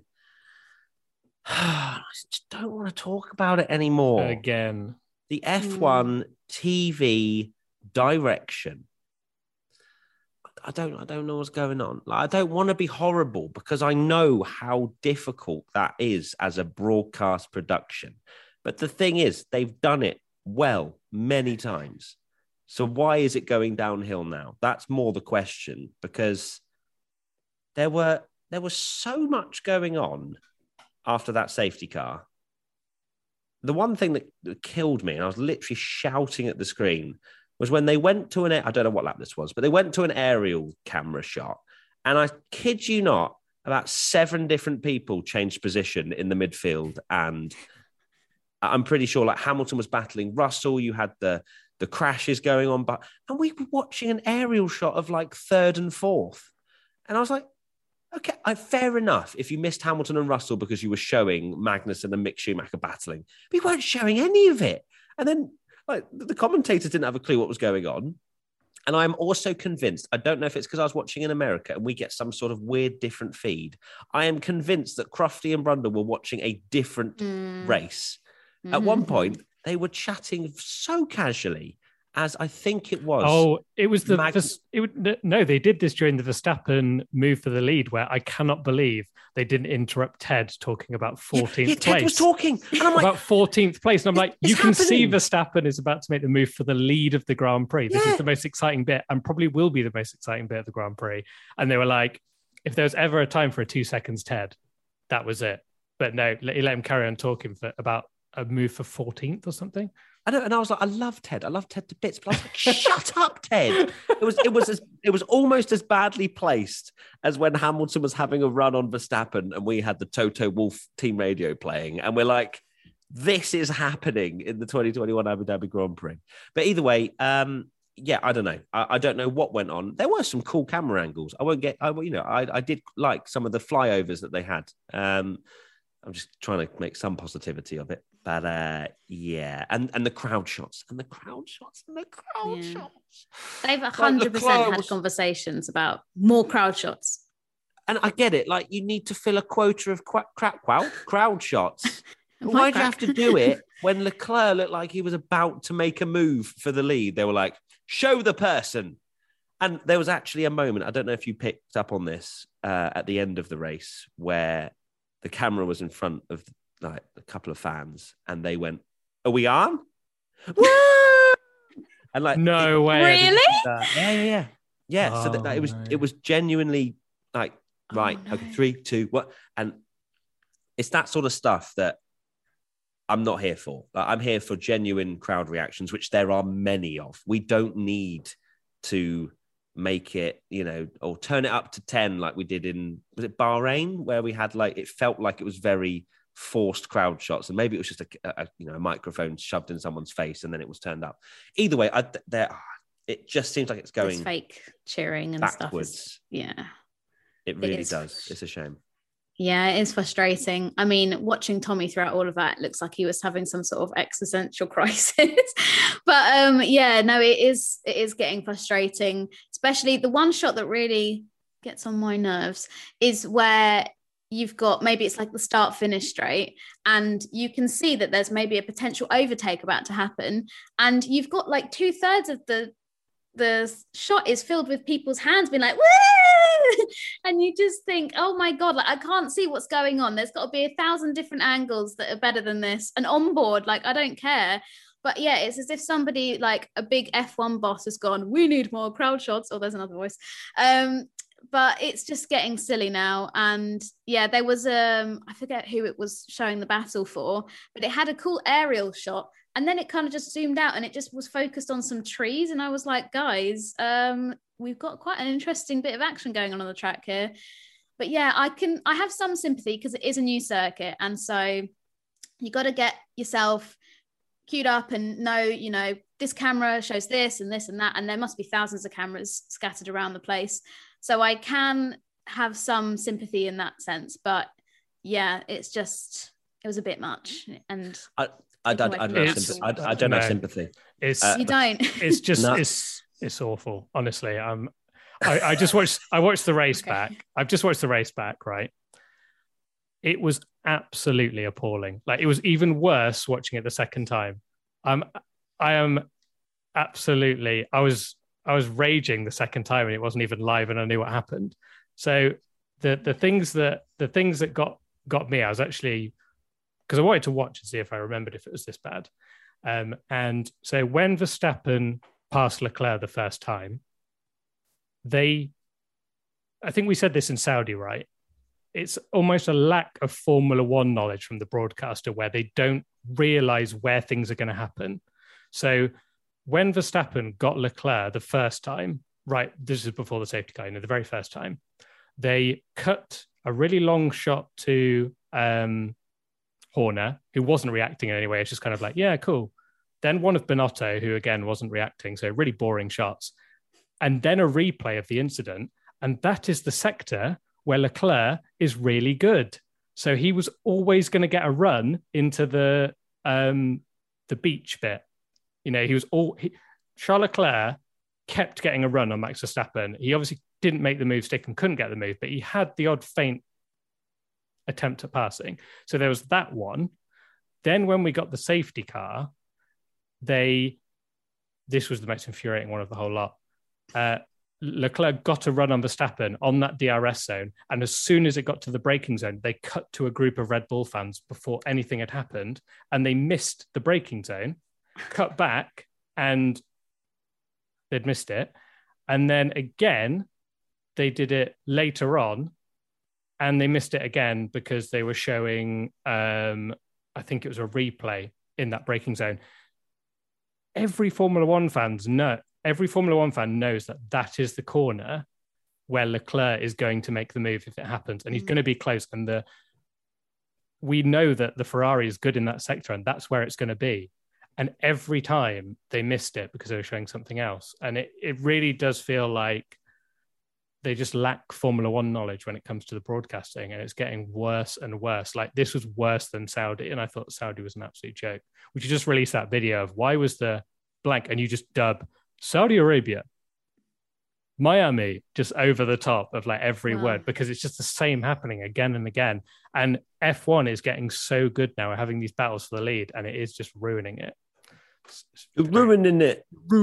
I just don't want to talk about it anymore. Again. The F1 TV direction. I don't know what's going on. Like, I don't want to be horrible because I know how difficult that is as a broadcast production. But the thing is, they've done it well many times. So why is it going downhill now? That's more the question, because there was so much going on after that safety car. The one thing that killed me, and I was literally shouting at the screen, was when they went to I don't know what lap this was, but they went to an aerial camera shot. And I kid you not, about 7 different people changed position in the midfield. And I'm pretty sure like Hamilton was battling Russell. You had the crashes going on, and we were watching an aerial shot of like 3rd and 4th. And I was like, okay, fair enough if you missed Hamilton and Russell because you were showing Magnussen and Mick Schumacher battling. But we weren't showing any of it. And then like the commentators didn't have a clue what was going on. And I'm also convinced, I don't know if it's because I was watching in America and we get some sort of weird different feed. I am convinced that Crofty and Brundle were watching a different race. Mm-hmm. At one point, they were chatting so casually, as I think it was. Oh, it was no, they did this during the Verstappen move for the lead, where I cannot believe they didn't interrupt Ted talking about 14th place. Ted was talking and I'm like, about 14th place. And I'm like, you can see Verstappen is about to make the move for the lead of the Grand Prix. This is the most exciting bit and probably will be the most exciting bit of the Grand Prix. And they were like, if there was ever a time for a 2 seconds Ted, that was it. But no, he let him carry on talking for about a move for 14th or something. I know, and I was like, I love Ted to bits, but I was like, shut up, Ted. It was almost as badly placed as when Hamilton was having a run on Verstappen and we had the Toto Wolff team radio playing, and we're like, this is happening in the 2021 Abu Dhabi Grand Prix. But either way, I don't know. I don't know what went on. There were some cool camera angles. I did like some of the flyovers that they had. I'm just trying to make some positivity of it. But and the crowd shots. They've 100% had conversations about more crowd shots. And I get it. Like, you need to fill a quota of crowd shots. But why'd you have to do it when Leclerc looked like he was about to make a move for the lead? They were like, show the person. And there was actually a moment, I don't know if you picked up on this at the end of the race, where the camera was in front of like a couple of fans and they went, are we on? Woo! And like, no way. Really? Yeah. Oh, so it was genuinely like, right, okay, 3, 2, what? And it's that sort of stuff that I'm not here for. Like, I'm here for genuine crowd reactions, which there are many of. We don't need to make it, or turn it up to 10 like we did was it Bahrain, where we had like, it felt like it was very forced crowd shots, and maybe it was just a microphone shoved in someone's face and then it was turned up. Either way, it just seems like it's going fake cheering and backwards. Stuff. It really does. It's a shame. Yeah, it is frustrating. I mean, watching Tommy throughout all of that, it looks like he was having some sort of existential crisis. But it is getting frustrating. Especially the one shot that really gets on my nerves is where you've got, maybe it's like the start-finish straight, and you can see that there's maybe a potential overtake about to happen, and you've got like 2/3 of the shot is filled with people's hands being like, woo! And you just think, oh my God, like I can't see what's going on. There's got to be 1,000 different angles that are better than this. And on board, like, I don't care. But yeah, it's as if somebody like a big F1 boss has gone, we need more crowd shots. Oh, there's another voice. But it's just getting silly now. And yeah, there was, I forget who it was showing the battle for, but it had a cool aerial shot. And then it kind of just zoomed out and it just was focused on some trees. And I was like, guys, we've got quite an interesting bit of action going on the track here. But yeah, I have some sympathy because it is a new circuit. And so you got to get yourself queued up and know, this camera shows this and this and that. And there must be thousands of cameras scattered around the place. So I can have some sympathy in that sense. But yeah, it was a bit much. And I don't have sympathy. You don't. It's just it's awful. Honestly, I just watched the race back. I've just watched the race back. Right, it was absolutely appalling. Like, it was even worse watching it the second time. I was I was raging the second time and it wasn't even live and I knew what happened. So the things that got me, I was actually, because I wanted to watch and see if I remembered if it was this bad. And so when Verstappen passed Leclerc the first time, I think we said this in Saudi, right? It's almost a lack of Formula One knowledge from the broadcaster where they don't realize where things are going to happen. So when Verstappen got Leclerc the first time, right, this is before the safety car, the very first time, they cut a really long shot to Horner, who wasn't reacting in any way. It's just kind of like, yeah, cool. Then one of Binotto, who again wasn't reacting. So really boring shots. And then a replay of the incident. And that is the sector where Leclerc is really good. So he was always going to get a run into the beach bit. Charles Leclerc kept getting a run on Max Verstappen. He obviously didn't make the move stick and couldn't get the move, but he had the odd faint attempt at passing. So there was that one. Then when we got the safety car, this was the most infuriating one of the whole lot. Leclerc got a run on Verstappen on that DRS zone. And as soon as it got to the braking zone, they cut to a group of Red Bull fans before anything had happened. And they missed the braking zone, cut back, and they'd missed it. And then again, they did it later on and they missed it again because they were showing, I think it was a replay in that braking zone. Every Formula One fan knows that is the corner where Leclerc is going to make the move if it happens, and he's going to be close. And we know that the Ferrari is good in that sector, and that's where it's going to be. And every time they missed it because they were showing something else. And it really does feel like they just lack Formula One knowledge when it comes to the broadcasting, and it's getting worse and worse. Like this was worse than Saudi, and I thought Saudi was an absolute joke. Would you just release that video of why was the blank, and you just dub Saudi Arabia, Miami, just over the top of like every word, because it's just the same happening again and again. And F1 is getting so good now at having these battles for the lead, and it is just ruining it. Ruining it.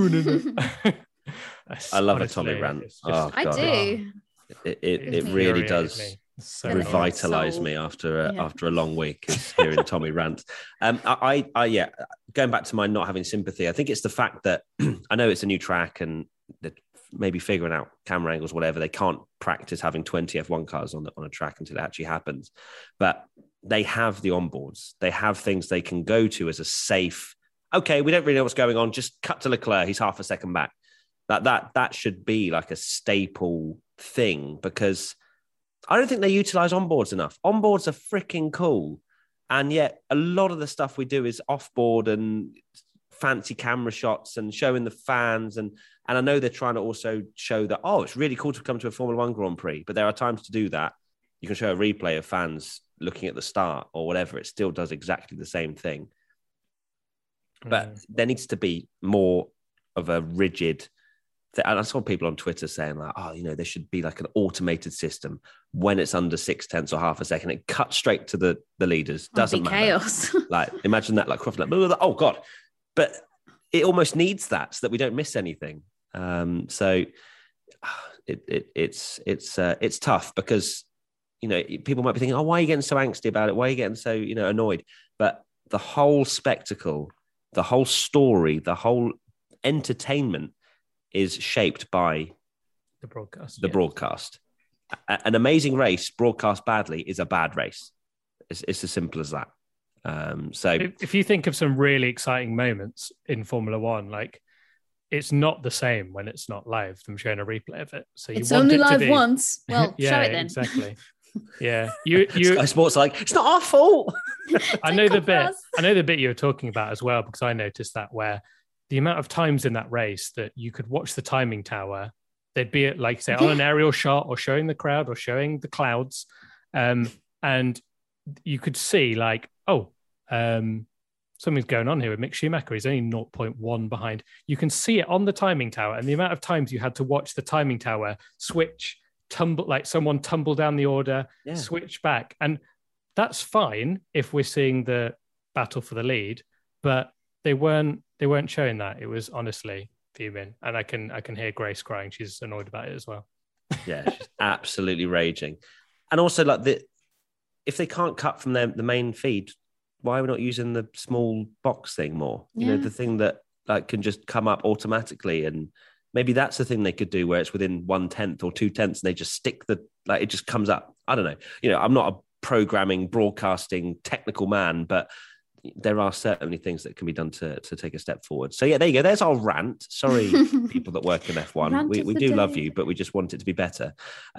I love a Tommy rant. I do. It really does revitalize me after a long week is hearing Tommy rant. I going back to my not having sympathy, I think it's the fact that I know it's a new track and maybe figuring out camera angles, whatever. They can't practice having 20 F1 cars on a track until it actually happens. But they have the onboards. They have things they can go to as a safe, okay, we don't really know what's going on. Just cut to Leclerc. He's half a second back. That should be like a staple thing, because I don't think they utilize onboards enough. Onboards are freaking cool. And yet a lot of the stuff we do is offboard and fancy camera shots and showing the fans. And I know they're trying to also show that, it's really cool to come to a Formula One Grand Prix, but there are times to do that. You can show a replay of fans looking at the start or whatever. It still does exactly the same thing. But there needs to be more of a rigid. And I saw people on Twitter saying like, there should be like an automated system when it's under 0.6 or half a second. It cuts straight to the leaders. Doesn't matter. Chaos. Like imagine that, like Croft, like, oh God. But it almost needs that so that we don't miss anything. So it's tough because people might be thinking, why are you getting so angsty about it? Why are you getting so annoyed? But the whole spectacle, the whole story, the whole entertainment is shaped by the broadcast. Broadcast. An amazing race broadcast badly is a bad race. It's as simple as that. So if you think of some really exciting moments in Formula One, like it's not the same when it's not live. I'm showing a replay of it. So it's only live once. Well, show it then. Exactly. Yeah, you Sky Sports like it's not our fault. I know the bit you were talking about as well, because I noticed that where the amount of times in that race that you could watch the timing tower, they'd be like say on an aerial shot or showing the crowd or showing the clouds, and you could see like something's going on here with Mick Schumacher. He's only 0.1 behind. You can see it on the timing tower, and the amount of times you had to watch the timing tower switch. Like someone tumble down the order, switch back. And that's fine if we're seeing the battle for the lead, but they weren't showing that. It was honestly, fuming, and I can hear Grace crying. She's annoyed about it as well. Yeah, she's absolutely raging. And also, like, if they can't cut from the main feed, why are we not using the small box thing more? You know, the thing that like can just come up automatically, and maybe that's the thing they could do where it's within 1/10 or 2/10, and they just stick it just comes up. I don't know. You know, I'm not a programming, broadcasting, technical man, but there are certainly things that can be done to take a step forward. So yeah, there you go. There's our rant. Sorry, people that work in F1. We do love you, but we just want it to be better.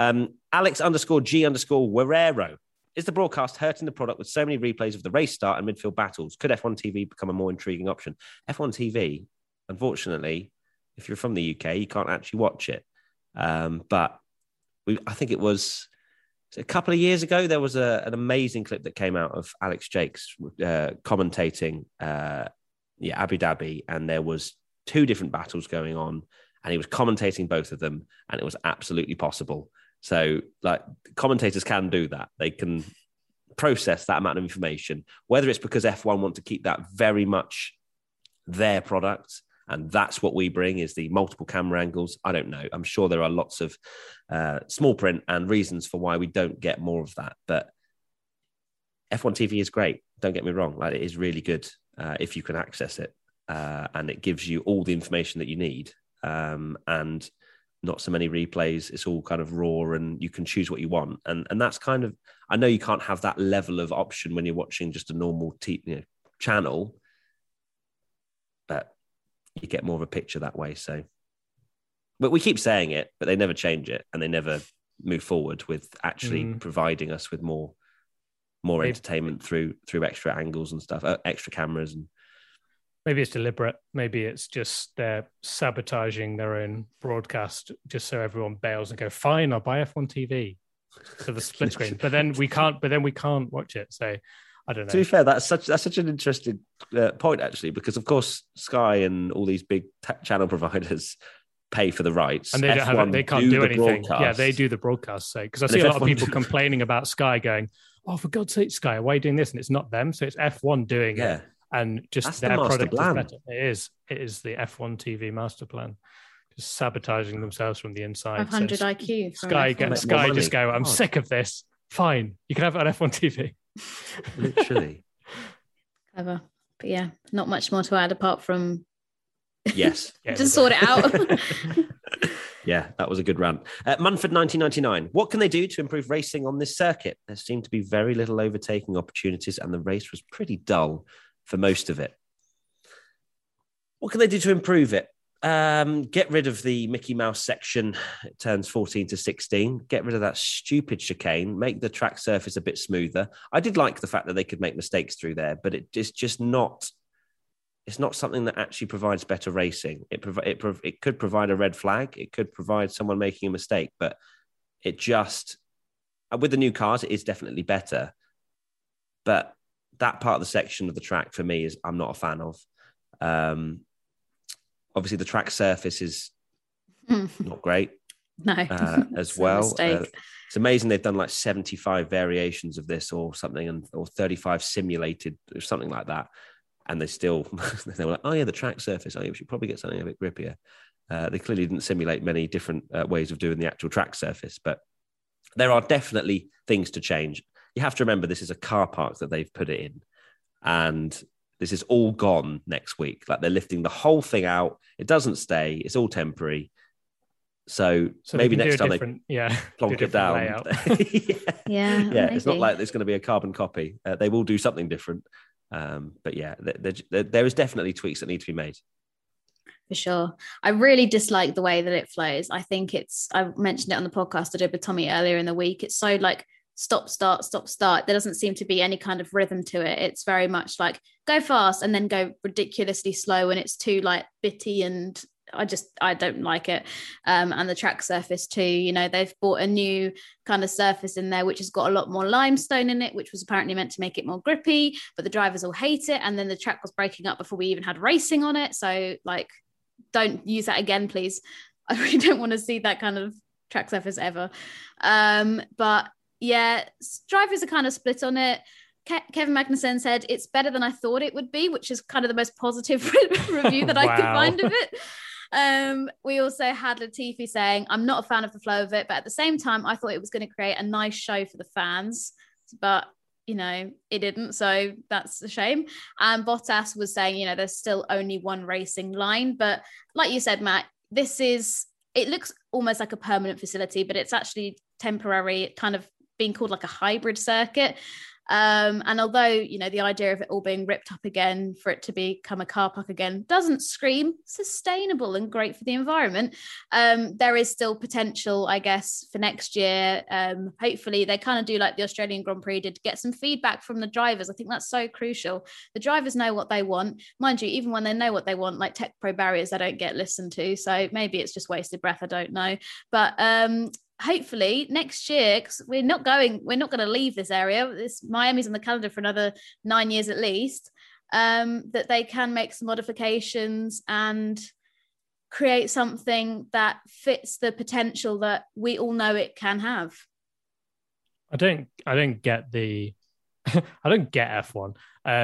Alex_G_Guerrero. Is the broadcast hurting the product with so many replays of the race start and midfield battles? Could F1 TV become a more intriguing option? F1 TV, unfortunately, if you're from the UK, you can't actually watch it. But I think it was a couple of years ago, there was an amazing clip that came out of Alex Jakes commentating Abu Dhabi, and there was 2 different battles going on, and he was commentating both of them, and it was absolutely possible. So, like, commentators can do that. They can process that amount of information, whether it's because F1 want to keep that very much their product, and that's what we bring is the multiple camera angles. I don't know. I'm sure there are lots of small print and reasons for why we don't get more of that. But F1 TV is great. Don't get me wrong. Like, it is really good if you can access it, and it gives you all the information that you need. And not so many replays. It's all kind of raw, and you can choose what you want. And that's kind of, I know you can't have that level of option when you're watching just a normal channel, but you get more of a picture that way. So, but we keep saying it, but they never change it, and they never move forward with actually providing us with more entertainment through extra angles and stuff, extra cameras. And maybe it's deliberate. Maybe it's just they're sabotaging their own broadcast just so everyone bails and go, fine, I'll buy F1 TV for the split screen. But then we can't watch it. So I don't know. To be fair, that's such an interesting point, actually, because of course Sky and all these big channel providers pay for the rights, and they don't have it. They can't do anything. Yeah, they do the broadcast. So because I see a lot of people complaining about Sky, going, "Oh, for God's sake, Sky, why are you doing this?" And it's not them, so it's F1 doing it, and just that's their the product plan. is better. It is the F1 TV master plan. Just sabotaging themselves from the inside. 500 IQ. Sky just go, I'm sick of this. Fine, you can have it on F1 TV. Literally. Clever. But yeah, not much more to add apart from yes. just sort it out. Yeah, that was a good rant. Munford 1999. What can they do to improve racing on this circuit? There seemed to be very little overtaking opportunities, and the race was pretty dull for most of it. What can they do to improve it? Get rid of the Mickey Mouse section. It turns 14 to 16. Get rid of that stupid chicane. Make the track surface a bit smoother. I did like the fact that they could make mistakes through there, but it's just not. It's not something that actually provides better racing. It could provide a red flag. It could provide someone making a mistake, but it just with the new cars, it is definitely better. But that part of the section of the track for me I'm not a fan of. Obviously, the track surface is not great. No, as well. It's amazing they've done like 75 variations of this or something, or 35 simulated or something like that. And they were like, oh yeah, the track surface. Oh yeah, we should probably get something a bit grippier. They clearly didn't simulate many different ways of doing the actual track surface, but there are definitely things to change. You have to remember this is a car park that they've put it in, and this is all gone next week. Like, they're lifting the whole thing out. It doesn't stay. It's all temporary. So maybe next time they plonk it down. Yeah. It's not like there's going to be a carbon copy. They will do something different. But yeah, there is definitely tweaks that need to be made. For sure. I really dislike the way that it flows. I think I mentioned it on the podcast I did with Tommy earlier in the week. It's so like stop, start, stop, start. There doesn't seem to be any kind of rhythm to it. It's very much like go fast and then go ridiculously slow, and it's too like bitty, and I don't like it. And the track surface too, you know, they've bought a new kind of surface in there, which has got a lot more limestone in it, which was apparently meant to make it more grippy, but the drivers all hate it. And then the track was breaking up before we even had racing on it. So like, don't use that again, please. I really don't want to see that kind of track surface ever. But yeah, drivers are kind of split on it. Kevin Magnussen said it's better than I thought it would be, which is kind of the most positive review that I could find of it. We also had Latifi saying, I'm not a fan of the flow of it, but at the same time, I thought it was going to create a nice show for the fans. But, you know, it didn't. So that's a shame. And Bottas was saying, you know, there's still only one racing line. But like you said, Matt, it looks almost like a permanent facility, but it's actually temporary, kind of being called like a hybrid circuit. And although, you know, the idea of it all being ripped up again for it to become a car park again doesn't scream sustainable and great for the environment, there is still potential, I guess, for next year. Hopefully they kind of do like the Australian Grand Prix did, get some feedback from the drivers. I think that's so crucial. The drivers know what they want. Mind you, even when they know what they want, like Tech Pro barriers, they don't get listened to. So maybe it's just wasted breath. I don't know. But hopefully next year, because we're not going to leave this area. Miami's on the calendar for another 9 years at least. That they can make some modifications and create something that fits the potential that we all know it can have. I don't get the I don't get F1.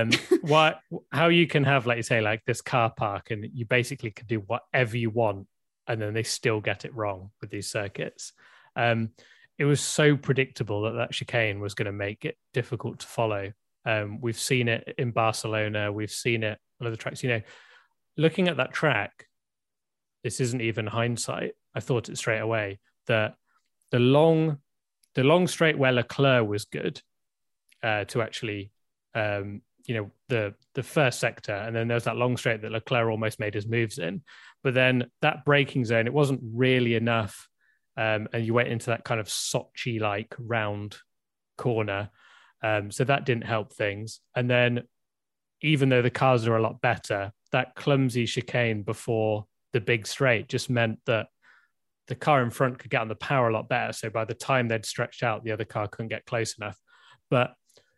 How you can have, like you say, like this car park and you basically can do whatever you want and then they still get it wrong with these circuits. It was so predictable that chicane was going to make it difficult to follow. We've seen it in Barcelona. We've seen it on other tracks. You know, looking at that track, this isn't even hindsight. I thought it straight away that the long straight where Leclerc was good to actually, you know, the first sector, and then there's that long straight that Leclerc almost made his moves in. But then that braking zone, it wasn't really enough. And you went into that kind of Sochi-like round corner. So that didn't help things. And then even though the cars are a lot better, that clumsy chicane before the big straight just meant that the car in front could get on the power a lot better. So by the time they'd stretched out, the other car couldn't get close enough. But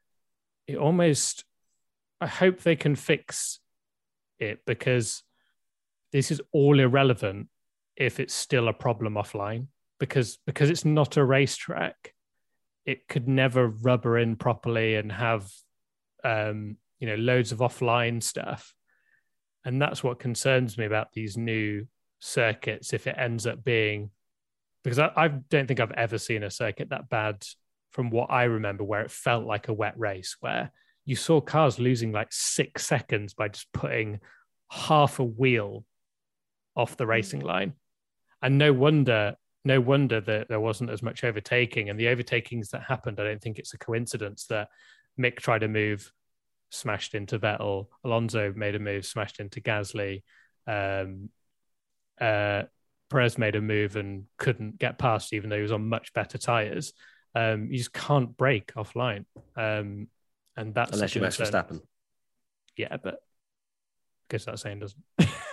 I hope they can fix it, because this is all irrelevant if it's still a problem offline. Because it's not a racetrack, it could never rubber in properly and have, you know, loads of offline stuff. And that's what concerns me about these new circuits, if it ends up being, because I don't think I've ever seen a circuit that bad from what I remember, where it felt like a wet race, where you saw cars losing like 6 seconds by just putting half a wheel off the racing line. And no wonder that there wasn't as much overtaking. And the overtakings that happened, I don't think it's a coincidence that Mick tried a move, smashed into Vettel. Alonso made a move, smashed into Gasly. Perez made a move and couldn't get past, even though he was on much better tyres. You just can't brake offline. And that's unless you're Max Verstappen. Yeah, but goes without saying, doesn't.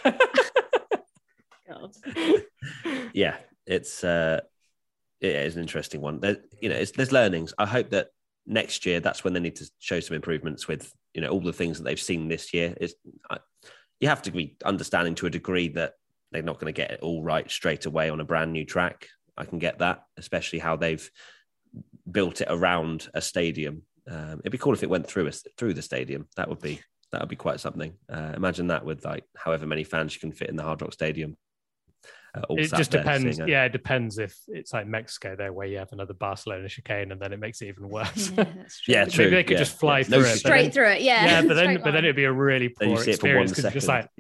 God. Yeah. It is an interesting one. There's learnings. I hope that next year, that's when they need to show some improvements with, you know, all the things that they've seen this year. You have to be understanding to a degree that they're not going to get it all right straight away on a brand new track. I can get that, especially how they've built it around a stadium. It'd be cool if it went through the stadium. That would be quite something. Imagine that with like however many fans you can fit in the Hard Rock Stadium. It just depends. Yeah, it depends if it's like Mexico there, where you have another Barcelona chicane, and then it makes it even worse. Yeah, that's true. Yeah, true. Maybe they could just fly through it, straight through it. Yeah, yeah, but then it'd be a really poor experience because just like,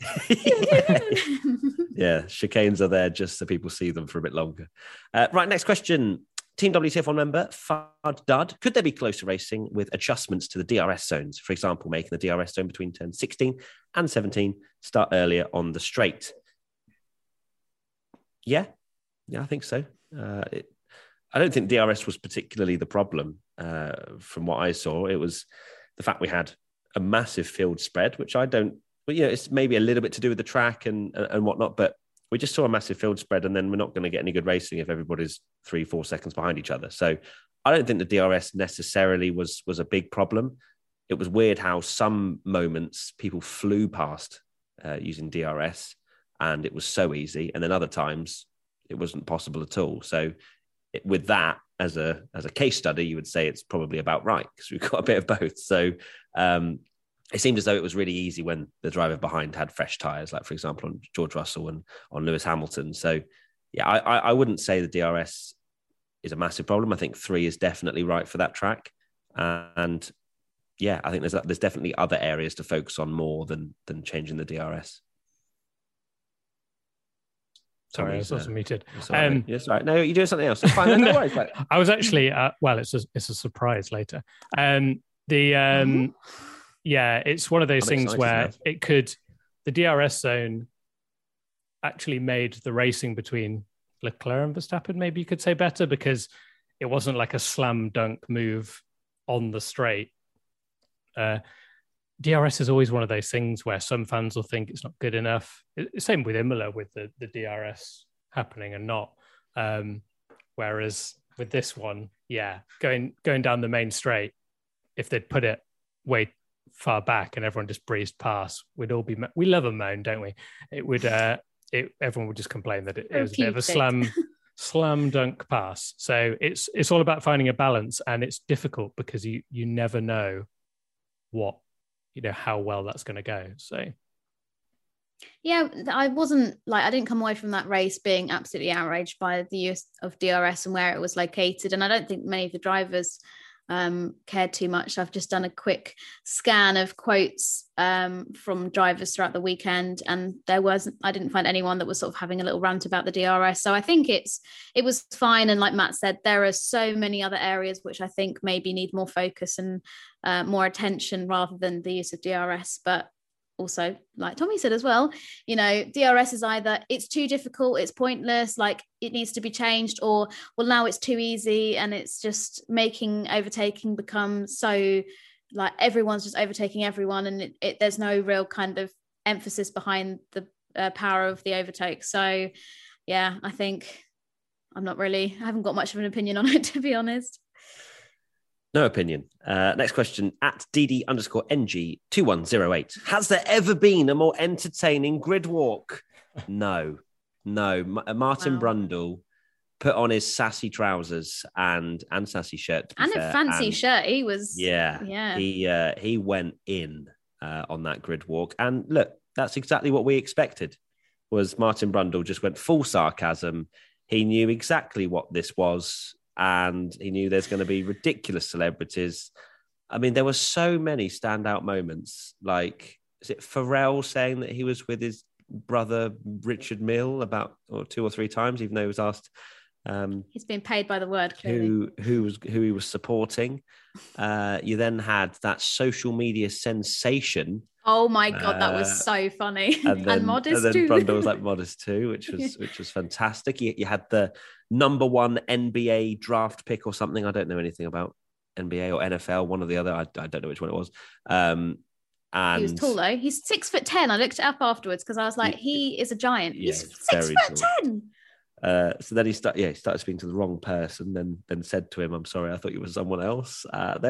yeah, chicanes are there just so people see them for a bit longer. Right, next question. Team WTF1 member Fard Dud. Could there be closer racing with adjustments to the DRS zones? For example, making the DRS zone between turn 16 and 17 start earlier on the straight. Yeah, I think so. I don't think DRS was particularly the problem from what I saw. It was the fact we had a massive field spread, which I don't, but you know, it's maybe a little bit to do with the track and whatnot, but we just saw a massive field spread, and then we're not going to get any good racing if everybody's 3-4 seconds behind each other. So I don't think the DRS necessarily was a big problem. It was weird how some moments people flew past using DRS, and it was so easy. And then other times it wasn't possible at all. So with that as a case study, you would say it's probably about right, because we've got a bit of both. So it seemed as though it was really easy when the driver behind had fresh tyres, like, for example, on George Russell and on Lewis Hamilton. So, yeah, I wouldn't say the DRS is a massive problem. I think 3 is definitely right for that track. And yeah, I think there's definitely other areas to focus on more than changing the DRS. Sorry, I was also muted. Yes, right. No, you're doing something else. It's fine. No worries. I was actually, it's a surprise later. Yeah, it's one of those things where the DRS zone actually made the racing between Leclerc and Verstappen, maybe you could say, better, because it wasn't like a slam dunk move on the straight. DRS is always one of those things where some fans will think it's not good enough. Same with Imola, with the DRS happening and not. Whereas with this one, yeah, going down the main straight, if they'd put it way far back and everyone just breezed past, we love a moan, don't we? It would everyone would just complain that it was a bit of a slam dunk pass. So it's all about finding a balance, and it's difficult because you never know how well that's going to go. So yeah, I didn't come away from that race being absolutely outraged by the use of DRS and where it was located, and I don't think many of the drivers cared too much. I've just done a quick scan of quotes from drivers throughout the weekend, and I didn't find anyone that was sort of having a little rant about the DRS. So I think it was fine. And like Matt said, there are so many other areas which I think maybe need more focus and more attention rather than the use of DRS. But also, like Tommy said as well, DRS is either it's too difficult, it's pointless, like it needs to be changed, or well, now it's too easy and it's just making overtaking become so like everyone's just overtaking everyone, and there's no real kind of emphasis behind the power of the overtake. So yeah, I think I haven't got much of an opinion on it, to be honest. No opinion. Next question at DD_NG2108. Has there ever been a more entertaining grid walk? No. Martin Brundle put on his sassy trousers and sassy shirt. And a fancy shirt. He was. Yeah. He went in on that grid walk. And look, that's exactly what we expected, was Martin Brundle just went full sarcasm. He knew exactly what this was. And he knew there's going to be ridiculous celebrities. I mean, there were so many standout moments. Like, is it Pharrell saying that he was with his brother Richard Mille about 2 or 3 times, even though he was asked. He's been paid by the word, clearly. Who he was supporting. You then had that social media sensation. Oh my God, that was so funny. And Modest too. And then Brundle was like Modest too, which was fantastic. You had the #1 NBA draft pick or something. I don't know anything about NBA or NFL, one or the other. I don't know which one it was. And he was tall though. He's 6'10". I looked it up afterwards because I was like, he is a giant. He's 6'10". So then he started speaking to the wrong person, then said to him, "I'm sorry, I thought you were someone else."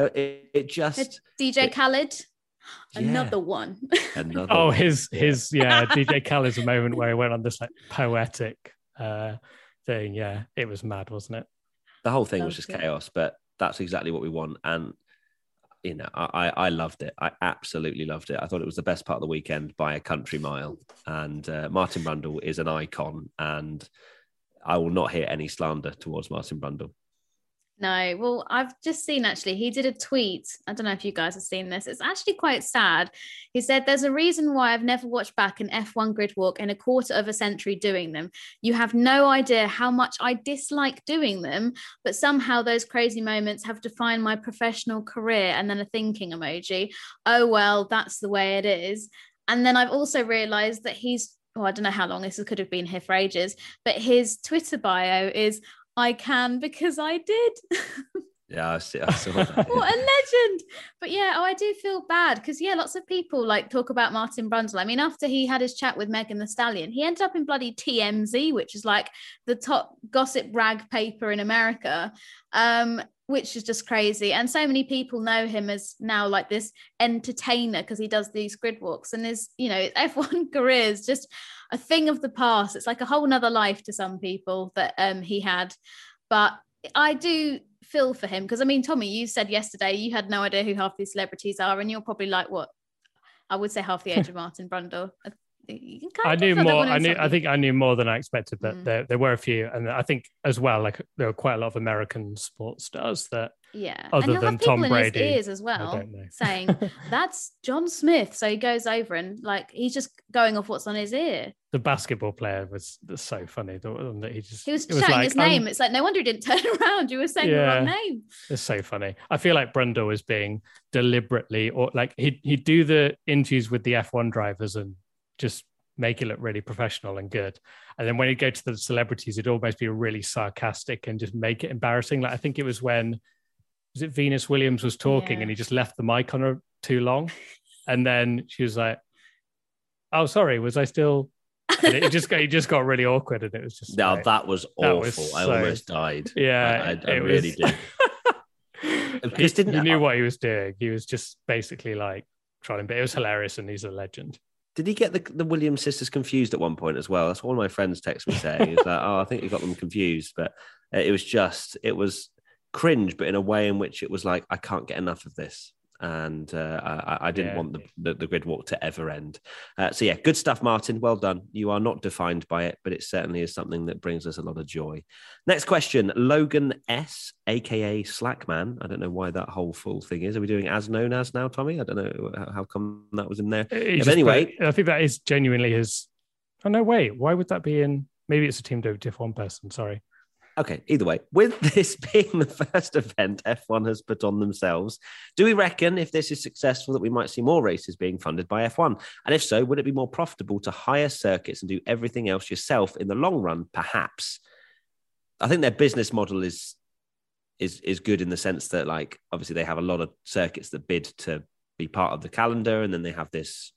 DJ Khaled. Another one. His DJ Khaled's a moment where he went on this like poetic thing. Yeah, it was mad, wasn't it? The whole thing was just chaos, but that's exactly what we want. And I loved it. I absolutely loved it. I thought it was the best part of the weekend by a country mile. And Martin Brundle is an icon, and I will not hear any slander towards Martin Brundle. No, well, I've just seen actually, he did a tweet. I don't know if you guys have seen this. It's actually quite sad. He said, "There's a reason why I've never watched back an F1 grid walk in a quarter of a century doing them. You have no idea how much I dislike doing them, but somehow those crazy moments have defined my professional career." And then a thinking emoji. Oh, well, that's the way it is. And then I've also realized that I don't know how long this could have been here for ages, but his Twitter bio is, "I can because I did." Yeah, I saw that. What a legend. But yeah, I do feel bad because lots of people talk about Martin Brundle. I mean, after he had his chat with Megan Thee Stallion, he ended up in bloody TMZ, which is like the top gossip rag paper in America, which is just crazy. And so many people know him as now like this entertainer because he does these grid walks, and his F1 career is just a thing of the past. It's like a whole nother life to some people that he had. But I do feel for him because, I mean, Tommy, you said yesterday you had no idea who half these celebrities are, and you're probably like, what, I would say half the age of Martin Brundle. I knew more. I think I knew more than I expected, but there were a few, and I think as well, like there were quite a lot of American sports stars that, other than Tom Brady, in his ears as well, saying that's John Smith. So he goes over and like he's just going off what's on his ear. The basketball player was so funny. He was shouting his name. It's like no wonder he didn't turn around. You were saying the wrong name. It's so funny. I feel like Brundle was being deliberately, or like he'd do the interviews with the F1 drivers and just make it look really professional and good. And then when he'd go to the celebrities, it'd almost be really sarcastic and just make it embarrassing. Like I think it was when, was it Venus Williams was talking and he just left the mic on her too long. And then she was like, oh, sorry, was I still... And it just got really awkward, and it was just... No, that was awful. I almost died. Yeah. I really did. He knew what he was doing. He was just basically like trying, but it was hilarious, and he's a legend. Did he get the Williams sisters confused at one point as well? That's what one of my friends texted me saying. He's like, oh, I think he got them confused. But it was cringe, but in a way in which it was like, I can't get enough of this. And I didn't want the grid walk to ever end. So yeah, good stuff, Martin. Well done. You are not defined by it, but it certainly is something that brings us a lot of joy. Next question, Logan S, aka Slackman. I don't know why that whole full thing is. Are we doing as known as now, Tommy? I don't know how come that was in there. But anyway, I think that is genuinely his. Oh no, wait. Why would that be in? Maybe it's a Team Diff One person. Sorry. Okay, either way, with this being the first event F1 has put on themselves, do we reckon if this is successful that we might see more races being funded by F1? And if so, would it be more profitable to hire circuits and do everything else yourself in the long run, perhaps? I think their business model is good in the sense that, like, obviously they have a lot of circuits that bid to be part of the calendar, and then they have this,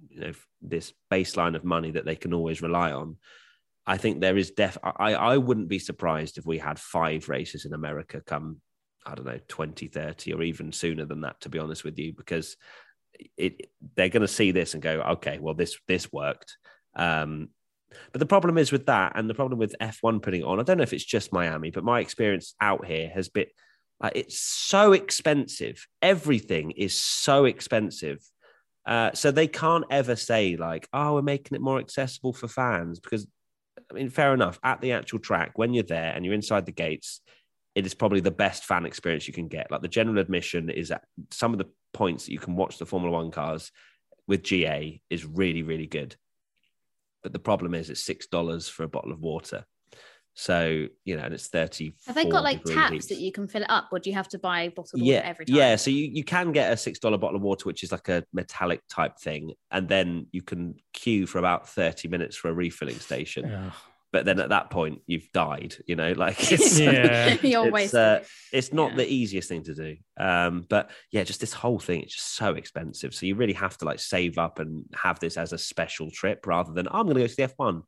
this baseline of money that they can always rely on. I think there is I wouldn't be surprised if we had 5 races in America come, I don't know, 2030 or even sooner than that, to be honest with you, because they're going to see this and go, okay, well, this worked. But the problem is with that, and the problem with F1 putting it on, I don't know if it's just Miami, but my experience out here has been, it's so expensive. Everything is so expensive. So they can't ever say like, oh, we're making it more accessible for fans, because I mean, fair enough. At the actual track, when you're there and you're inside the gates, it is probably the best fan experience you can get. Like the general admission is at some of the points that you can watch the Formula One cars with GA is really, really good. But the problem is it's $6 for a bottle of water. So, and it's 30. Have they got like taps heat that you can fill it up, or do you have to buy bottled water every time? Yeah, so you can get a $6 bottle of water, which is like a metallic type thing. And then you can queue for about 30 minutes for a refilling station. Yeah. But then at that point, you've died, it's, You're wasted. It's not the easiest thing to do. But yeah, just this whole thing, it's just so expensive. So you really have to like save up and have this as a special trip rather than, I'm going to go to the F1.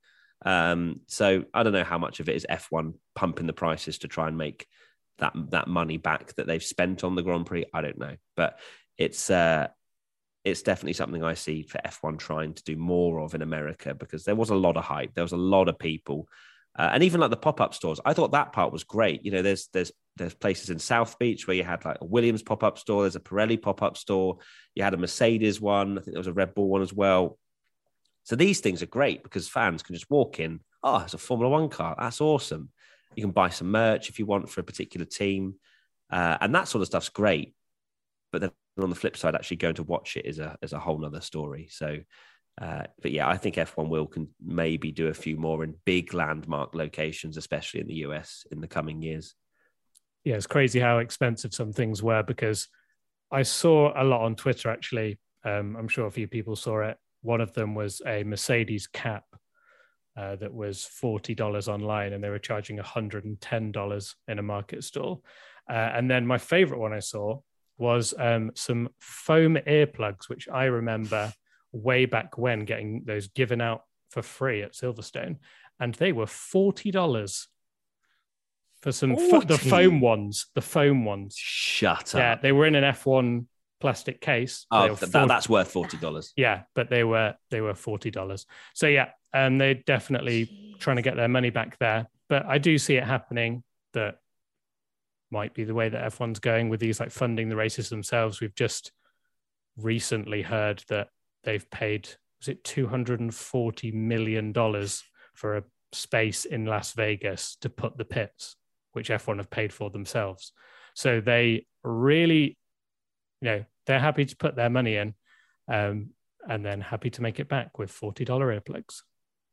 So I don't know how much of it is F1 pumping the prices to try and make that money back that they've spent on the Grand Prix. I don't know, but it's definitely something I see for F1 trying to do more of in America, because there was a lot of hype. There was a lot of people, and even like the pop-up stores. I thought that part was great. There's places in South Beach where you had like a Williams pop-up store. There's a Pirelli pop-up store. You had a Mercedes one. I think there was a Red Bull one as well. So these things are great because fans can just walk in. Oh, it's a Formula One car. That's awesome. You can buy some merch if you want for a particular team. And that sort of stuff's great. But then on the flip side, actually going to watch it is a whole nother story. So, but yeah, I think F1 can maybe do a few more in big landmark locations, especially in the US in the coming years. Yeah, it's crazy how expensive some things were, because I saw a lot on Twitter, actually. I'm sure a few people saw it. One of them was a Mercedes cap that was $40 online, and they were charging $110 in a market stall. And then my favorite one I saw was some foam earplugs, which I remember way back when getting those given out for free at Silverstone. And they were $40 for some the foam ones. The foam ones. Shut up. Yeah, they were in an F1 plastic case. Oh, that's worth $40. Yeah, but they were $40. So yeah, they're definitely trying to get their money back there. But I do see it happening. That might be the way that F1's going with these, like funding the races themselves. We've just recently heard that they've paid, was it $240 million for a space in Las Vegas to put the pits, which F1 have paid for themselves. So they really, they're happy to put their money in, and then happy to make it back with $40 earplugs.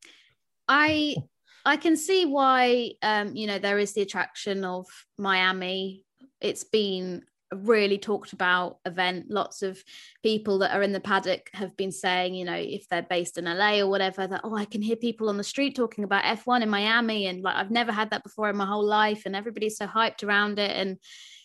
I can see why, there is the attraction of Miami. It's been a really talked about event. Lots of people that are in the paddock have been saying, if they're based in LA or whatever, that, I can hear people on the street talking about F1 in Miami. And like, I've never had that before in my whole life. And everybody's so hyped around it. And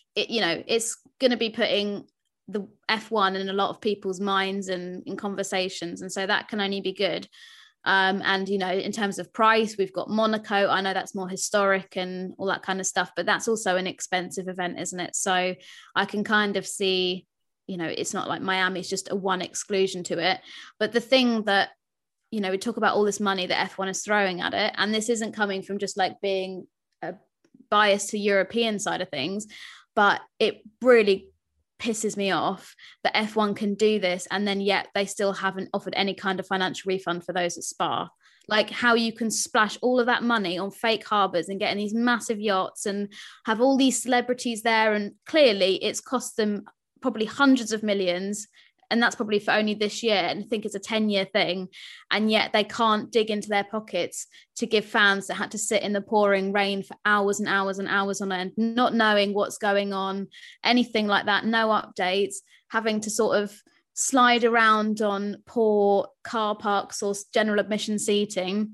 it's going to be putting the F1 in a lot of people's minds and in conversations. And so that can only be good. And, in terms of price, we've got Monaco. I know that's more historic and all that kind of stuff, but that's also an expensive event, isn't it? So I can kind of see, it's not like Miami is just a one exclusion to it. But the thing that, we talk about all this money that F1 is throwing at it, and this isn't coming from just like being a bias to European side of things, but it really pisses me off that F1 can do this and then yet they still haven't offered any kind of financial refund for those at Spa. Like how you can splash all of that money on fake harbours and getting these massive yachts and have all these celebrities there, and clearly it's cost them probably hundreds of millions, and that's probably for only this year, and I think it's a 10-year thing, and yet they can't dig into their pockets to give fans that had to sit in the pouring rain for hours and hours and hours on end, not knowing what's going on, anything like that, no updates, having to sort of slide around on poor car parks or general admission seating.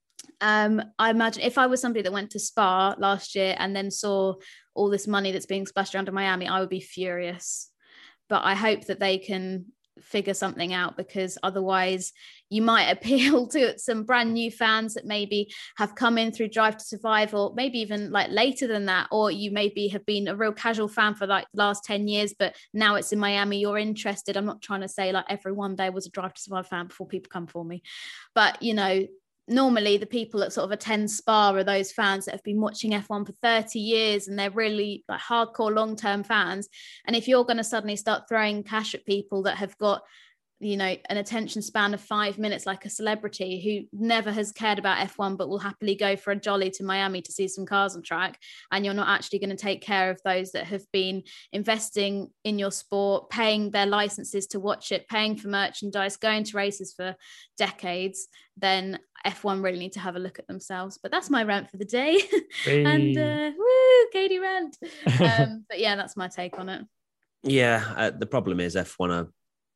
I imagine if I was somebody that went to Spa last year and then saw all this money that's being splashed around in Miami, I would be furious. But I hope that they can figure something out, because otherwise you might appeal to some brand new fans that maybe have come in through Drive to Survive, or maybe even like later than that, or you maybe have been a real casual fan for like the last 10 years, but now it's in Miami, you're interested. I'm not trying to say like everyone there was a Drive to Survive fan before people come for me, but normally the people that sort of attend Spa are those fans that have been watching F1 for 30 years and they're really like hardcore long-term fans. And if you're going to suddenly start throwing cash at people that have got, an attention span of 5 minutes, like a celebrity who never has cared about F1 but will happily go for a jolly to Miami to see some cars on track, and you're not actually going to take care of those that have been investing in your sport, paying their licenses to watch it, paying for merchandise, going to races for decades, then F1 really need to have a look at themselves. But that's my rant for the day. And Katie rant. But yeah, that's my take on it. Yeah, the problem is F1 are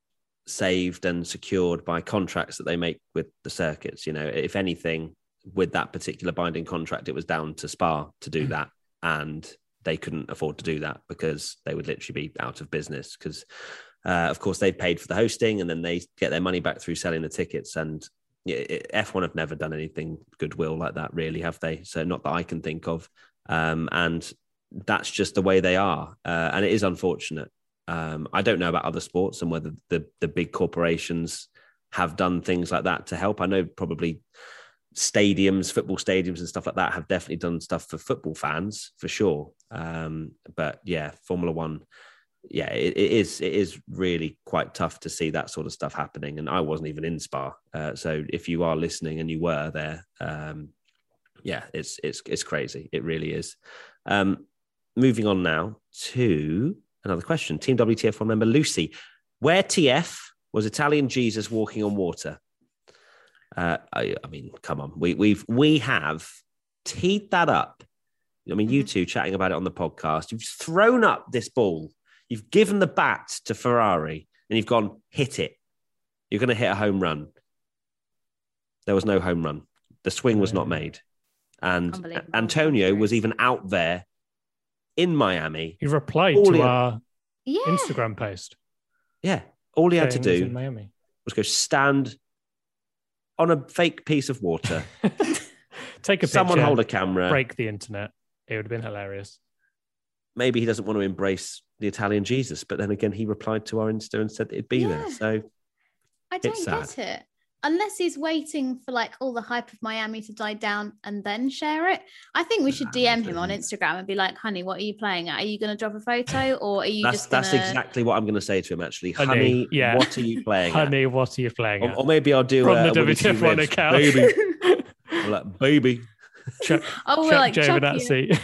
saved and secured by contracts that they make with the circuits. If anything, with that particular binding contract, it was down to Spa to do that, and they couldn't afford to do that because they would literally be out of business, because of course they paid for the hosting and then they get their money back through selling the tickets. And F1 have never done anything goodwill like that, really, have they? So not that I can think of. And that's just the way they are. And it is unfortunate. I don't know about other sports and whether the big corporations have done things like that to help. I know probably football stadiums and stuff like that have definitely done stuff for football fans for sure. But yeah, Formula One, yeah, it is really quite tough to see that sort of stuff happening. And I wasn't even in Spa. So if you are listening and you were there, yeah, it's crazy. It really is. Moving on now to another question. Team WTF1 member Lucy, where TF was Italian Jesus walking on water? I mean, come on, we have teed that up. I mean, you two chatting about it on the podcast. You've thrown up this ball. You've given the bat to Ferrari, and you've gone hit it. You're going to hit a home run. There was no home run. The swing was not made, and Antonio was even out there in Miami. He replied to our Instagram post. Yeah. All he had to do in Miami was go stand on a fake piece of water. Take a picture. Someone hold a camera. Break the internet. It would have been hilarious. Maybe he doesn't want to embrace the Italian Jesus, but then again, he replied to our Insta and said it'd be there. So I don't get it. unless he's waiting for like all the hype of Miami to die down and then share it, I think we should DM him on Instagram and be like, honey, what are you playing at? Are you going to drop a photo, or are you That's exactly what I'm going to say to him, actually. Honey, yeah. What are you playing at? Honey, what are you playing at? Or maybe I'll do from the WTF1 account. Baby. I'm like, baby. Chuck like Giovinazzi.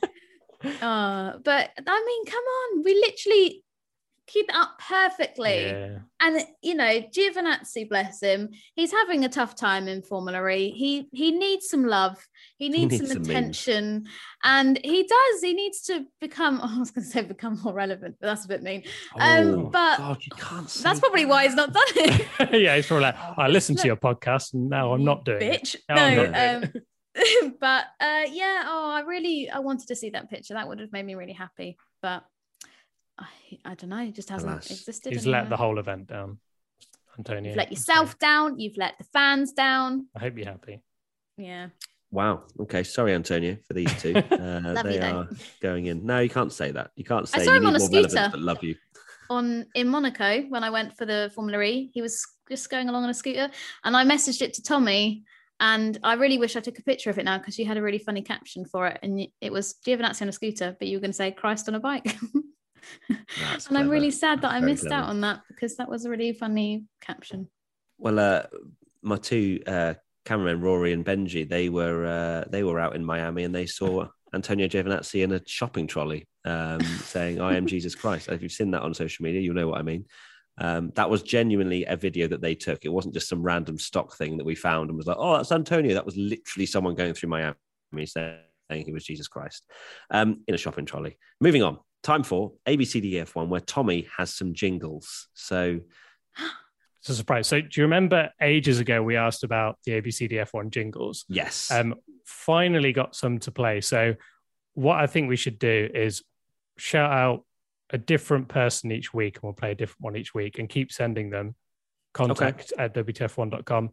But I mean, come on, we literally keep it up perfectly. Yeah. And Giovinazzi, bless him, he's having a tough time in Formula E. He needs some love. He needs some attention. And he needs to become, I was going to say become more relevant, but that's a bit mean. But God, you can't say that's probably why he's not done it. Yeah, he's probably like, I listened to your podcast and now I'm not doing it. Bitch. But I wanted to see that picture. That would have made me really happy. But I don't know, it just hasn't existed. He's let the whole event down, Antonio. You've let yourself down, you've let the fans down. I hope you're happy. Yeah. Wow. Okay. Sorry, Antonio, for these two. They are going in. No, you can't say that. You can't say I saw you him need on a more scooter relevance but love you. In Monaco when I went for the Formula E. He was just going along on a scooter, and I messaged it to Tommy. And I really wish I took a picture of it now, because you had a really funny caption for it. And it was Giovinazzi on a scooter, but you were going to say Christ on a bike. And I'm really sad that I missed out on that, because that was a really funny caption. Well, my two cameramen, Rory and Benji, they were out in Miami, and they saw Antonio Giovinazzi in a shopping trolley saying, I am Jesus Christ. If you've seen that on social media, you'll know what I mean. That was genuinely a video that they took. It wasn't just some random stock thing that we found and was like, oh, that's Antonio. That was literally someone going through Miami saying he was Jesus Christ in a shopping trolley. Moving on. Time for ABCDEF1, where Tommy has some jingles. So it's a surprise. So do you remember ages ago we asked about the ABCDEF1 jingles? Yes. Finally got some to play. So what I think we should do is shout out a different person each week, and we'll play a different one each week, and keep sending them. Contact at WTF1.com.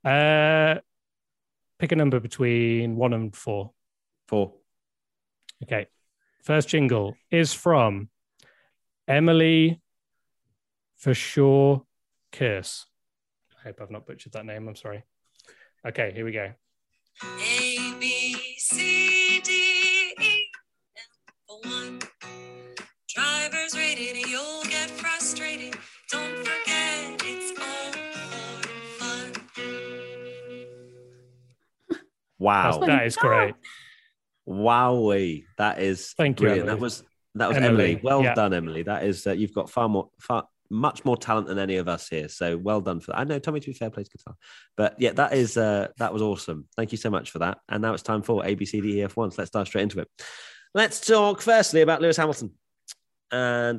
Pick a number between 1 and 4. 4. Okay. First jingle is from Emily For Sure Curse. I hope I've not butchered that name. I'm sorry. Okay, here we go. A, B, C, D, E, F, 1. Driver's rated, you'll get frustrated. Don't forget, it's all for fun. Wow. That is great. Wowee. That is Thank brilliant. you, Emily. That was Emily. Well done, Emily. That is you've got much more talent than any of us here. So well done for that. I know Tommy, to be fair, plays guitar. But yeah, that was awesome. Thank you so much for that. And now it's time for ABCDEF1. So let's dive straight into it. Let's talk firstly about Lewis Hamilton. And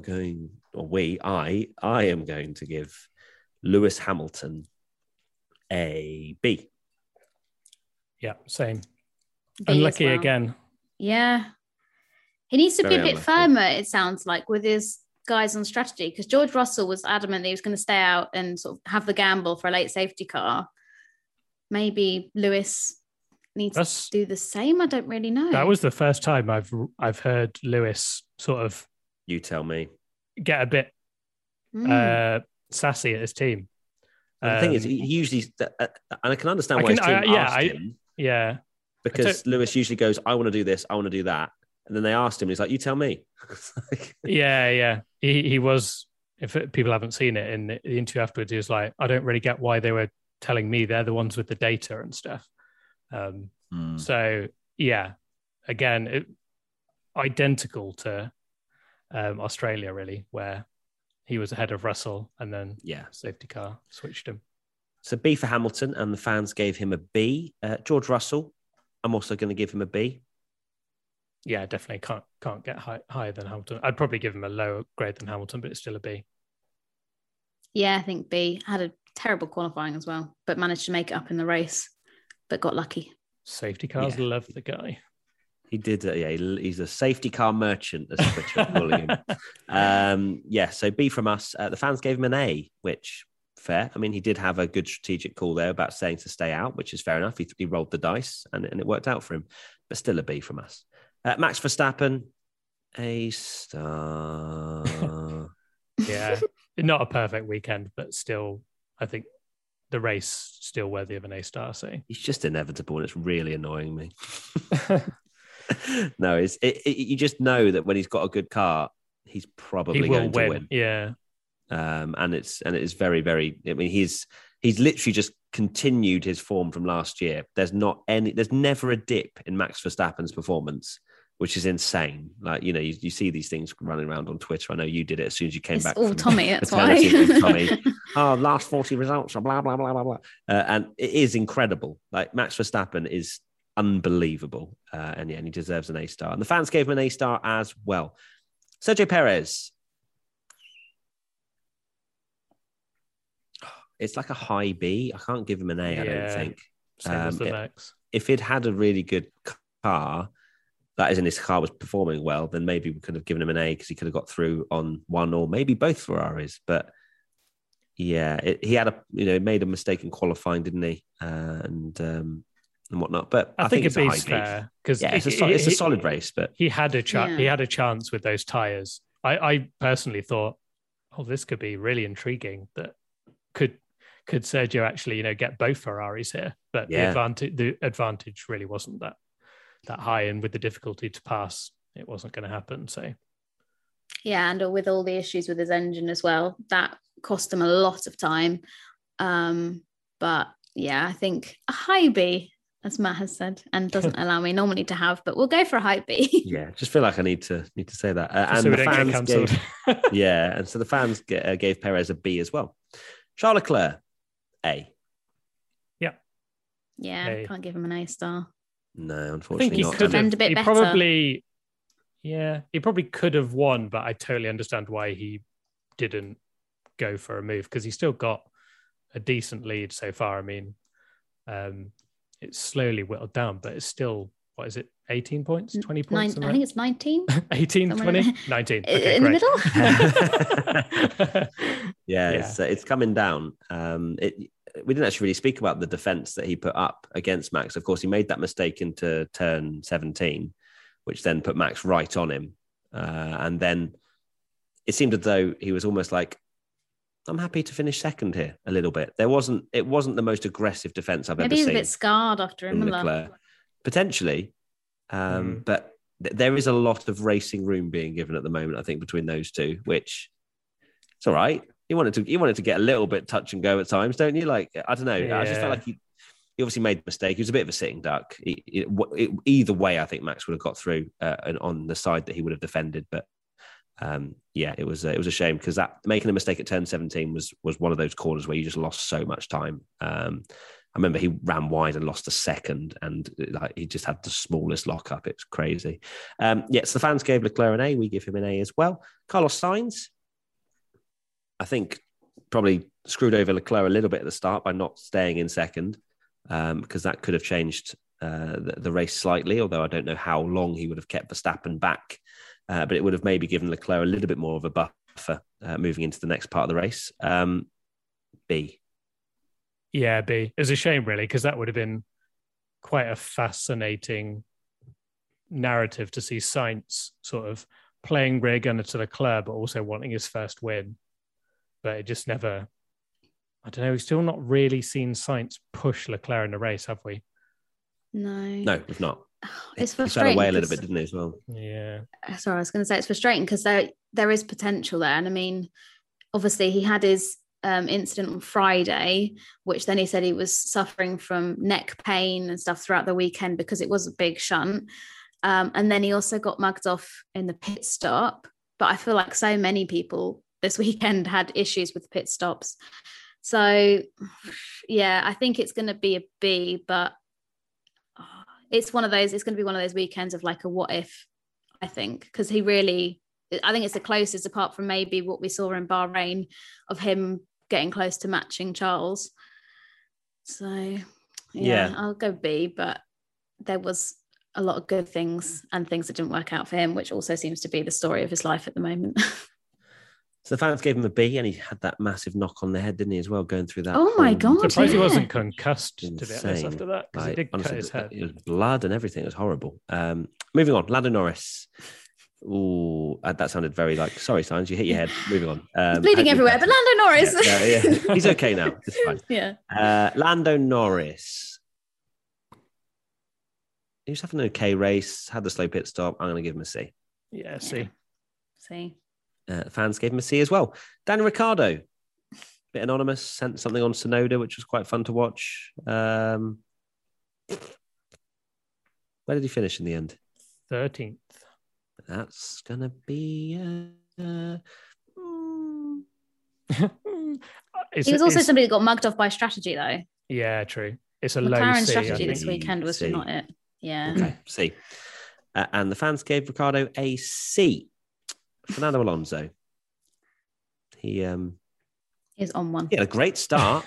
I am going to give Lewis Hamilton a B. Yeah, same. B Unlucky well. Again. Yeah. He needs to Very be a bit firmer, it sounds like, with his guys on strategy, because George Russell was adamant that he was going to stay out and sort of have the gamble for a late safety car. Maybe Lewis needs to do the same. I don't really know. That was the first time I've heard Lewis sort of, you tell me, get a bit sassy at his team. The thing is, he usually, and I can understand why his team asked him. Yeah. Because Lewis usually goes, I want to do this, I want to do that. And then they asked him, and he's like, you tell me. Yeah. He was, if people haven't seen it, in the interview afterwards, he was like, I don't really get why they were telling me. They're the ones with the data and stuff. So, yeah, again, identical to Australia, really, where he was ahead of Russell and then safety car switched him. So B for Hamilton, and the fans gave him a B. George Russell, I'm also going to give him a B. Yeah, definitely can't get higher than Hamilton. I'd probably give him a lower grade than Hamilton, but it's still a B. Yeah, I think B. Had a terrible qualifying as well, but managed to make it up in the race, but got lucky. Safety cars love the guy. He did. He's a safety car merchant, as Twitch are calling him. So B from us. The fans gave him an A, which fair. I mean, he did have a good strategic call there about saying to stay out, which is fair enough. He rolled the dice and it worked out for him, but still a B from us. Max Verstappen, A star. Yeah, not a perfect weekend, but still, I think the race still worthy of an A star. So He's just inevitable, and it's really annoying me. No, you just know that when he's got a good car, he's probably going to win. Yeah. And it is very, very. I mean, he's literally just continued his form from last year. There's never a dip in Max Verstappen's performance, which is insane. Like, you know, you see these things running around on Twitter. I know you did it as soon as you came back. Oh, Tommy, that's why. Tommy. Oh, last 40 results, blah blah blah blah blah. And it is incredible. Like, Max Verstappen is unbelievable, and he deserves an A star. And the fans gave him an A star as well. Sergio Perez. It's like a high B. I can't give him an A, I don't think. Same as the Max. If he'd had a really good car, that is, in his car was performing well, then maybe we could have given him an A because he could have got through on one or maybe both Ferraris. But yeah, he made a mistake in qualifying, didn't he? And whatnot. But I think it's a high fair because it's a solid race. But he had a he had a chance with those tires. I personally thought, oh, this could be really intriguing. That could Sergio actually, get both Ferraris here? But the advantage really wasn't that high, and with the difficulty to pass, it wasn't going to happen. So yeah, and with all the issues with his engine as well, that cost him a lot of time. But yeah, I think a high B, as Matt has said, and doesn't allow me normally to have, but we'll go for a high B. Yeah, just feel like I need to say that. And so the fans gave, and so the fans gave Perez a B as well. Charles Leclerc, A. Yeah, A. Can't give him an A star. No, unfortunately not. Defend a bit better. Probably, he probably could have won, but I totally understand why he didn't go for a move, because he's still got a decent lead so far. I mean, it's slowly whittled down, but it's still, what is it, 18 points, 20 points? I think it's 19. 18, 20, 19. Okay, in great. the middle? It's coming down. We didn't actually really speak about the defense that he put up against Max. Of course, he made that mistake into turn 17, which then put Max right on him. And then it seemed as though he was almost like, I'm happy to finish second here a little bit. It wasn't the most aggressive defense I've ever seen. Maybe he's a bit scarred after Imola. Potentially. But there is a lot of racing room being given at the moment, I think, between those two, which it's all right. He wanted to get a little bit touch and go at times, don't you? Like, I don't know. Yeah. I just felt like he obviously made a mistake. He was a bit of a sitting duck. Either way, I think Max would have got through on the side that he would have defended. But it was a shame, because that making a mistake at turn 17 was one of those corners where you just lost so much time. I remember he ran wide and lost a second, and he just had the smallest lockup. It's crazy. So the fans gave Leclerc an A. We give him an A as well. Carlos Sainz, I think, probably screwed over Leclerc a little bit at the start by not staying in second, because that could have changed the race slightly, although I don't know how long he would have kept Verstappen back. But it would have maybe given Leclerc a little bit more of a buffer moving into the next part of the race. B. Yeah, B. It was a shame, really, because that would have been quite a fascinating narrative to see Sainz sort of playing rear gunner to Leclerc, but also wanting his first win. But it just never, I don't know, we've still not really seen Sainz push Leclerc in the race, have we? No, we've not. It's frustrating. He fell away a little bit, didn't he, as well? Yeah. Sorry, I was going to say it's frustrating because there is potential there. And I mean, obviously he had his incident on Friday, which then he said he was suffering from neck pain and stuff throughout the weekend because it was a big shunt. And then he also got mugged off in the pit stop. But I feel like so many people this weekend had issues with pit stops. So, yeah, I think it's going to be a B, but it's going to be one of those weekends of like a what if, I think, because I think it's the closest, apart from maybe what we saw in Bahrain, of him getting close to matching Charles. So, yeah. I'll go B, but there was a lot of good things and things that didn't work out for him, which also seems to be the story of his life at the moment. So the fans gave him a B, and he had that massive knock on the head, didn't he, as well, going through that? Oh my God. I'm surprised he wasn't concussed, to be honest, after that, because he did honestly, cut his head. It was blood and everything. It was horrible. Moving on, Lando Norris. Ooh, that sounded very like, sorry, Signs, you hit your head. Moving on. He's bleeding everywhere, but Lando Norris. Yeah. He's okay now. It's fine. Yeah. Lando Norris. He was having an okay race, had the slow pit stop. I'm going to give him a C. Yeah, C. C. Fans gave him a C as well. Daniel Ricciardo, bit anonymous, sent something on Sonoda, which was quite fun to watch. Where did he finish in the end? 13th. That's going to be... He was also somebody that got mugged off by strategy, though. Yeah, true. It's a low McLaren C, strategy this weekend was C. not it. Yeah. Okay, C. And the fans gave Ricciardo a C. Fernando Alonso. He is on one. He had a great start.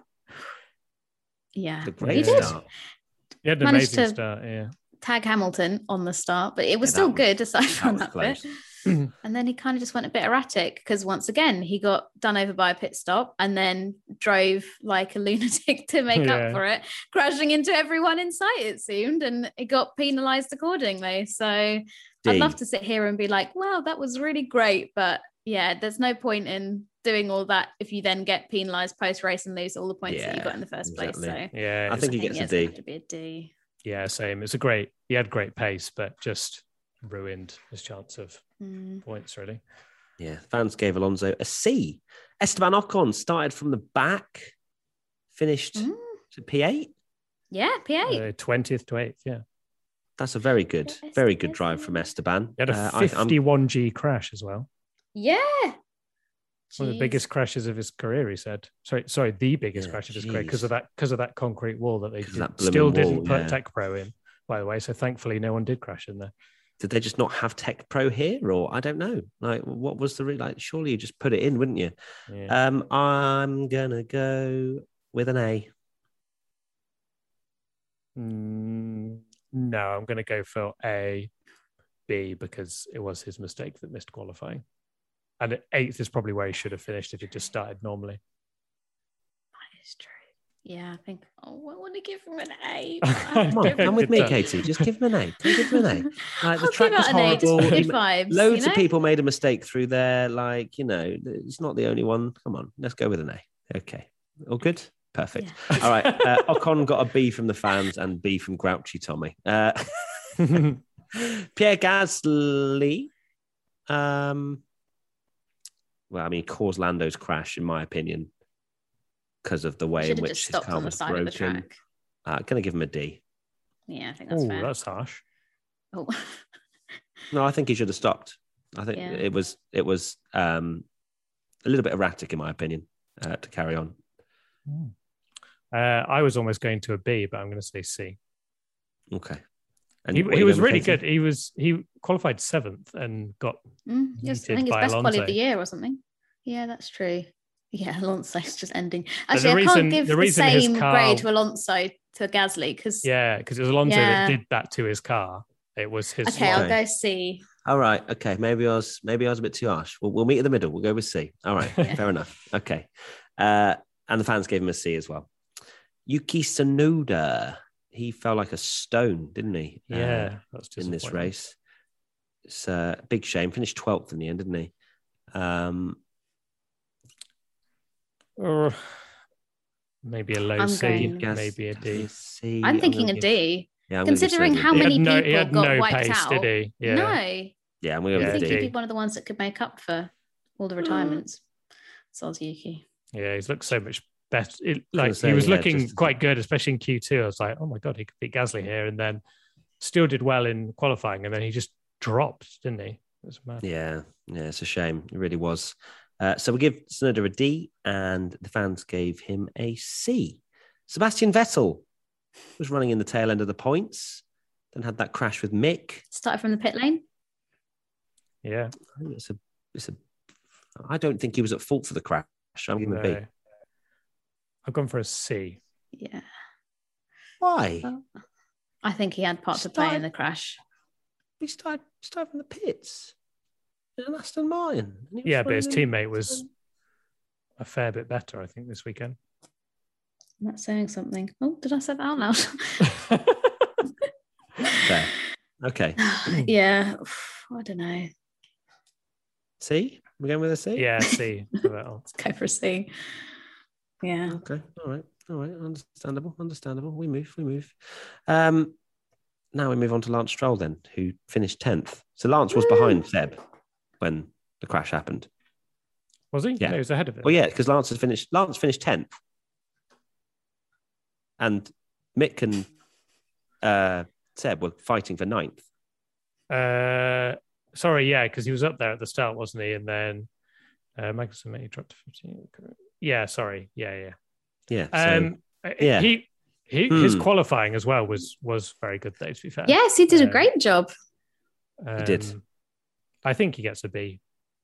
Yeah. A great did. start. He had an Managed amazing to- start, yeah. Tag Hamilton on the start, but it was Yeah, still that was- good aside from was that bit. close. And then he kind of just went a bit erratic because once again he got done over by a pit stop and then drove like a lunatic to make Yeah. up for it, crashing into everyone in sight, it seemed, and it got penalized accordingly. So I'd love to sit here and be like, wow, that was really great. But yeah, there's no point in doing all that if you then get penalized post-race and lose all the points that you Yeah, got in the first place. exactly. So Yeah, I think he gets a it's gonna D. have to be a D. yeah, same. He had great pace, but just ruined his chance of points, really. Yeah, fans gave Alonso a C. Esteban Ocon started from the back, finished to P8. Yeah, P8. 20th to 8th, yeah. That's a very good drive from Esteban. He had a I'm- 51G crash as well. Yeah. One of the Jeez. biggest crashes of his career, he said. Sorry, the biggest Yeah, crash of his career jeez. because of that concrete wall that they 'Cause that still blooming didn't wall, put yeah. Tech Pro in, by the way. So thankfully, no one did crash in there. Did they just not have Tech Pro here, or I don't know? Like, what was the like? Surely you just put it in, wouldn't you? Yeah. I'm gonna go with an A. No, I'm going to go for A, B, because it was his mistake that missed qualifying. And 8th is probably where he should have finished if he just started normally. That is true. Yeah, I think I want to give him an A. Come on, come with me, Good Katie. Just give him an A. Give him an A. Like, the I'll track give was it an A. Just horrible. good vibes. Loads you know? of people made a mistake through there. Like, it's not the only one. Come on, let's go with an A. Okay. All good? Perfect. Yeah. All right. Ocon got a B from the fans and B from Grouchy Tommy. Pierre Gasly. Well, I mean, caused Lando's crash, in my opinion, because of the way in Should have which just his stopped car on the was side of the broken. track. Going to give him a D. Yeah, I think that's Oh, fair. that's harsh. Oh. No, I think he should have stopped. I think Yeah. it was a little bit erratic, in my opinion, to carry on. I was almost going to a B, but I'm going to say C. Okay. And He what are you was going really with, Katie? good. He qualified 7th and got Yes, I yeeted think it's by best quality of Alonso. the year or something. Yeah, that's true. Yeah, Alonso's just ending. But Actually, I can't give the the reason his same car- grade to Alonso to Gasly because Yeah, because it was Alonso Yeah. that did that to his car. It was his okay, fault. I'll go C. All right. Okay. Maybe I was a bit too harsh. We'll meet in the middle. We'll go with C. All right. Yeah. Fair enough. Okay. And the fans gave him a C as well. Yuki Tsunoda. He fell like a stone, didn't he? Yeah, that's in this disappointing. race. It's a big shame. Finished 12th in the end, didn't he? Maybe a low I'm C, going- maybe a D. C. I'm thinking a gonna D. Yeah, I'm gonna give Considering Tsunoda a how D. many he people had got no wiped pace, out. did he? Yeah. No, Yeah, I'm going to I go Yeah, with think a he'd D. be one of the ones that could make up for all the retirements. Suzuki. Yeah, he's looked so much better. He say, was yeah, looking just- quite good, especially in Q2. I was like, oh my God, he could beat Gasly here. And then still did well in qualifying. And then he just dropped, didn't he? It was mad. Yeah, it's a shame. It really was. So we give Tsunoda a D, and the fans gave him a C. Sebastian Vettel was running in the tail end of the points, then had that crash with Mick. Started from the pit lane. Yeah. I think it's a. I don't think he was at fault for the crash. I'm giving him a B. No. I've gone for a C. Yeah. Why? Well, I think he had part to play in the crash. He started from the pits in an Aston Martin. and he was Yeah, but his running in- teammate was a fair bit better, I think, this weekend. I'm not saying something. Oh, did I say that out loud? Fair. Okay. Yeah, I don't know. C? We're going with a C? Yeah, C. Let's go for a C. Yeah. Okay. All right. Understandable. We move. Now we move on to Lance Stroll then, who finished 10th. So Lance was behind Seb when the crash happened. Was he? Yeah. No, he was ahead of it. Well, yeah, because Lance finished 10th. And Mick and Seb were fighting for 9th. Sorry, yeah, because he was up there at the start, wasn't he? And then Magnussen maybe dropped to 15. Yeah, sorry. Yeah. Yeah. His qualifying as well was very good, though, to be fair. Yes, he did a great job. He did. I think he gets a B.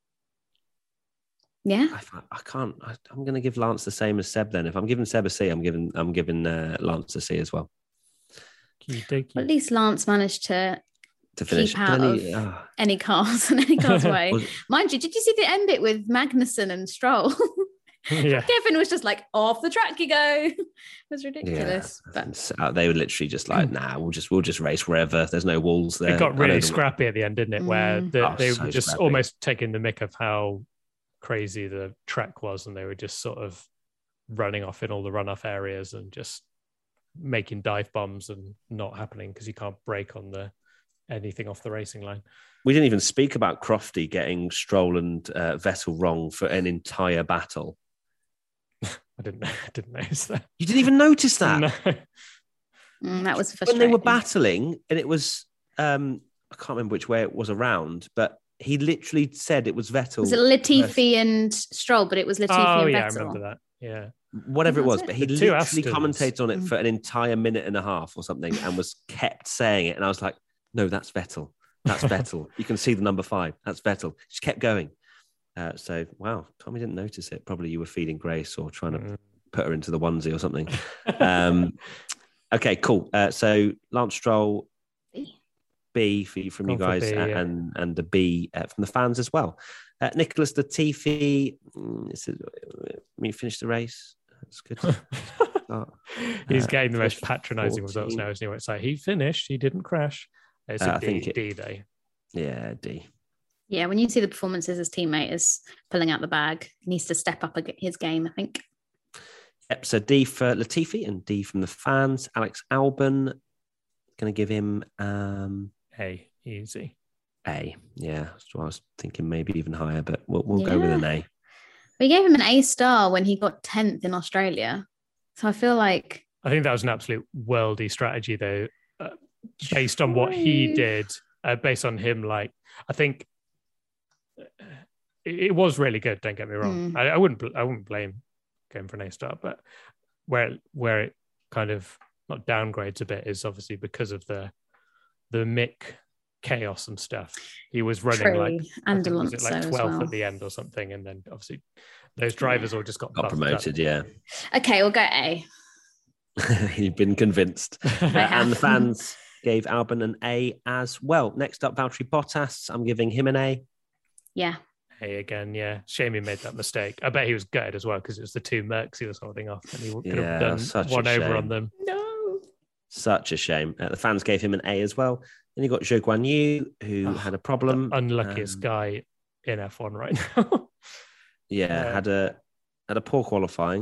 Yeah. I can't. I'm going to give Lance the same as Seb then. If I'm giving Seb a C, I'm giving Lance a C as well. Well, at least Lance managed to finish keep out of any cars and any cars way. Mind you, did you see the end bit with Magnussen and Stroll? Yeah. Kevin was just like, off the track you go. It was ridiculous. Yeah. But they were literally just like, nah, we'll just race wherever. There's no walls there. It got really scrappy at the end, didn't it? Where they so were just scrappy. almost taking the mick of how crazy the track was, and they were just sort of running off in all the runoff areas and just making dive bombs and not happening because you can't brake on anything off the racing line. We didn't even speak about Crofty getting Stroll and Vettel wrong for an entire battle. I didn't notice that. You didn't even notice that? No. That was frustrating. When they were battling, and it was, I can't remember which way it was around, but he literally said it was Vettel. Was it Latifi and Stroll? But it was Latifi and Vettel. I remember that. Yeah. Whatever it was, but he literally Astons. commentated on it for an entire minute and a half or something and was kept saying it. And I was like, no, that's Vettel. That's Vettel. You can see the number 5. That's Vettel. Just kept going. So, wow, Tommy didn't notice it. Probably you were feeding Grace or trying to put her into the onesie or something. Okay, cool. So Lance Stroll, B from you guys, and the B from the fans as well. Nicholas Latifi, we finished the race. That's good. He's getting the most patronising results now, isn't he? It's like he finished, he didn't crash. It's a D, though. Yeah, D. Yeah, when you see the performances, his teammate is pulling out the bag. He needs to step up his game, I think. Yep, so D for Latifi and D from the fans. Alex Albon, going to give him A, easy. A, yeah. So I was thinking maybe even higher, but we'll go with an A. We gave him an A star when he got 10th in Australia. So I feel like... I think that was an absolute worldy strategy, though, based on what he did, based on him, like, I think it was really good, don't get me wrong. I wouldn't blame going for an A star, but where it kind of not downgrades a bit is obviously because of the Mick chaos and stuff. He was running like 12th at the end or something, and then obviously those drivers all just got promoted. Yeah. Okay, we'll go A. You've been convinced, and the fans gave Albon an A as well. Next up, Valtteri Bottas. I'm giving him an A. Yeah. A again, yeah. Shame he made that mistake. I bet he was gutted as well because it was the 2 Mercs he was holding off, and he could have done one over on them. No. Such a shame. The fans gave him an A as well. Then you got Zhou Guan Yu, who had a problem. The unluckiest guy in F1 right now. Had a poor qualifying.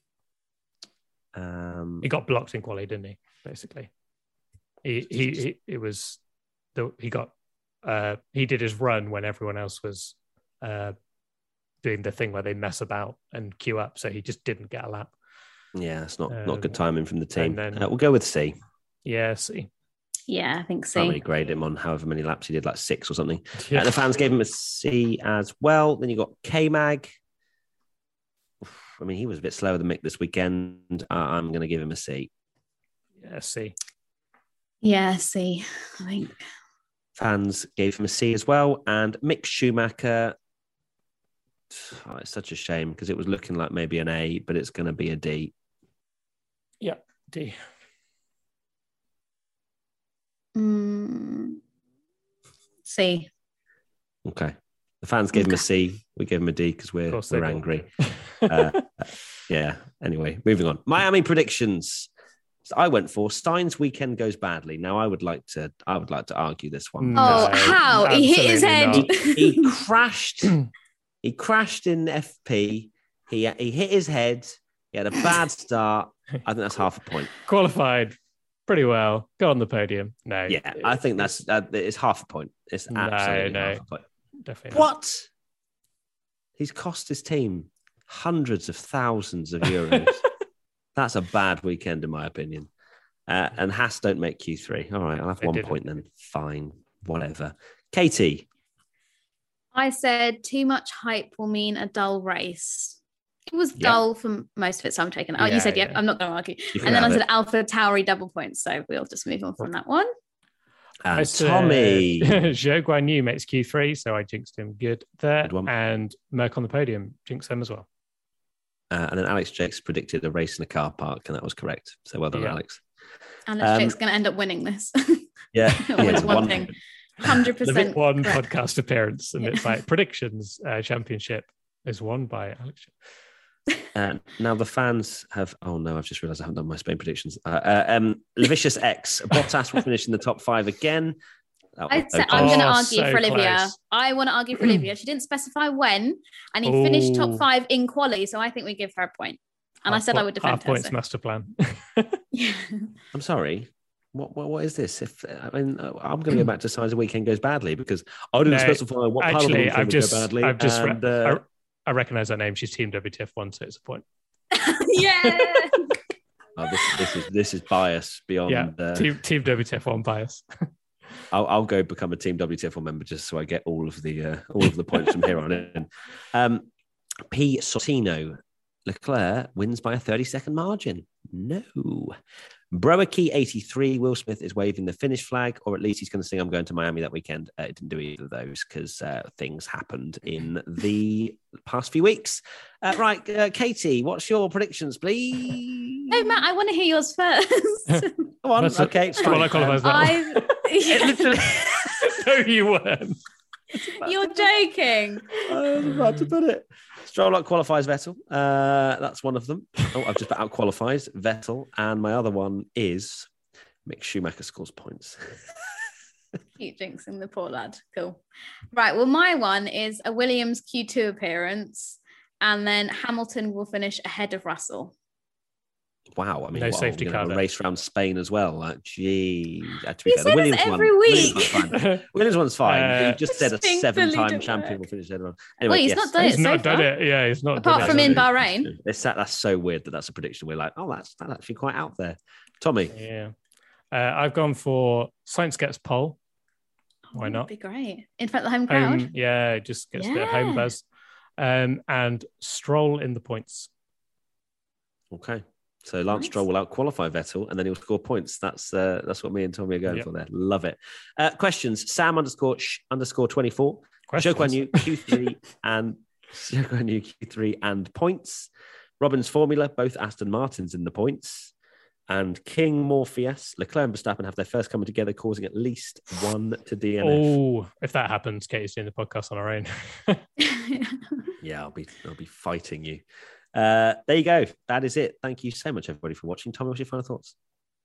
He got blocked in quali, didn't he? Basically, he did his run when everyone else was doing the thing where they mess about and queue up, so he just didn't get a lap. Yeah, it's not good timing from the team. Then, we'll go with C. Yeah, C. Yeah, I think C. Can't really grade him on however many laps he did, like 6 or something. Yeah. The fans gave him a C as well. Then you got K-Mag. I mean, he was a bit slower than Mick this weekend. I'm going to give him a C. Yeah, C. Yeah, C, I think. Fans gave him a C as well. And Mick Schumacher, it's such a shame because it was looking like maybe an A, but it's going to be a D. Yeah, D. C. Okay. The fans gave him a C. We gave him a D because we're angry. Yeah. Anyway, moving on. Miami predictions. So I went for Stein's weekend goes badly. Now I would like to argue this one. Oh, how? He hit his head. He crashed. He crashed in FP. He hit his head. He had a bad start. I think that's half a point. Qualified pretty well. Got on the podium. No. Yeah, I think it's half a point. It's absolutely half a point. Definitely what? He's cost his team hundreds of thousands of euros. That's a bad weekend, in my opinion. And Haas don't make Q3. All right, I'll have 1 point then. Fine, whatever. Katie. I said too much hype will mean a dull race. It was dull for most of it, so I'm taking it. Oh, you said, I'm not going to argue. And then I said Alpha Tauri double points, so we'll just move on from that one. And Tommy. Zhou Guanyu makes Q3, so I jinxed him good there. Good one. And Merck on the podium, jinxed him as well. And then Alex Jakes predicted a race in a car park, and that was correct. So well done, Alex. Alex Jakes is going to end up winning this. Yeah. Always one thing. 100% one correct. podcast appearance, and it's like predictions championship is won by Alex. Now the fans have. Oh no! I've just realised I haven't done my Spain predictions. Levicious X Bottas will finish in the top 5 again. I'm going to argue for Olivia. Close. I want to argue for Olivia. She didn't specify when, and he finished top 5 in quali, so I think we give her a point. And I said I would defend half her. Points master plan. I'm sorry. What is this? I'm going to go back to Signs of Weekend Goes Badly because I didn't specify what actually. I've just I recognise that name. She's Team WTF1, so it's a point. Yeah. This is bias beyond. Yeah, Team WTF1 bias. I'll go become a Team WTF1 member just so I get all of the points from here on in. P. Sortino. Leclerc wins by a 30-second margin. No. Broaki 83. Will Smith is waving the finish flag, or at least he's going to sing I'm Going to Miami that weekend. It didn't do either of those because things happened in the past few weeks. Right, Katie, what's your predictions, please? No, Matt, I want to hear yours first. Go on. Okay, it's fine. No, you weren't. You're joking. I was about to put it. Stroll qualifies Vettel. That's one of them. Oh, I've just out qualifies Vettel. And my other one is Mick Schumacher scores points. Keep jinxing the poor lad. Cool. Right. Well, my one is a Williams Q2 appearance. And then Hamilton will finish ahead of Russell. Wow, I mean, no safety car. Race around Spain as well. Like, gee, to be you fair, say the Williams this every week. Williams one's fine. You just said a 7-time champion will finish ahead of. Anyway, he's not done it. He's not done it. Yeah, he's not. Apart from in Bahrain, that's so weird that's a prediction. We're like, oh, that's actually quite out there. Tommy, yeah, I've gone for Sainz gets pole. Why not? That'd be great. In front of the home crowd. Yeah, it just gets a bit of home buzz. And Stroll in the points. Okay. So Lance Stroll will out-qualify Vettel, and then he'll score points. That's what me and Tommy are going for there. Love it. Questions. Sam _24. Zhou Guanyu Q3 and Zhou Guanyu Q3 and points. Robin's Formula, both Aston Martins in the points. And King Morpheus, Leclerc and Verstappen have their first coming together, causing at least one to DNF. Oh, if that happens, Katie's doing the podcast on her own. Yeah, I'll be fighting you. There you go. That is it. Thank you so much, everybody, for watching. Tommy, what's your final thoughts?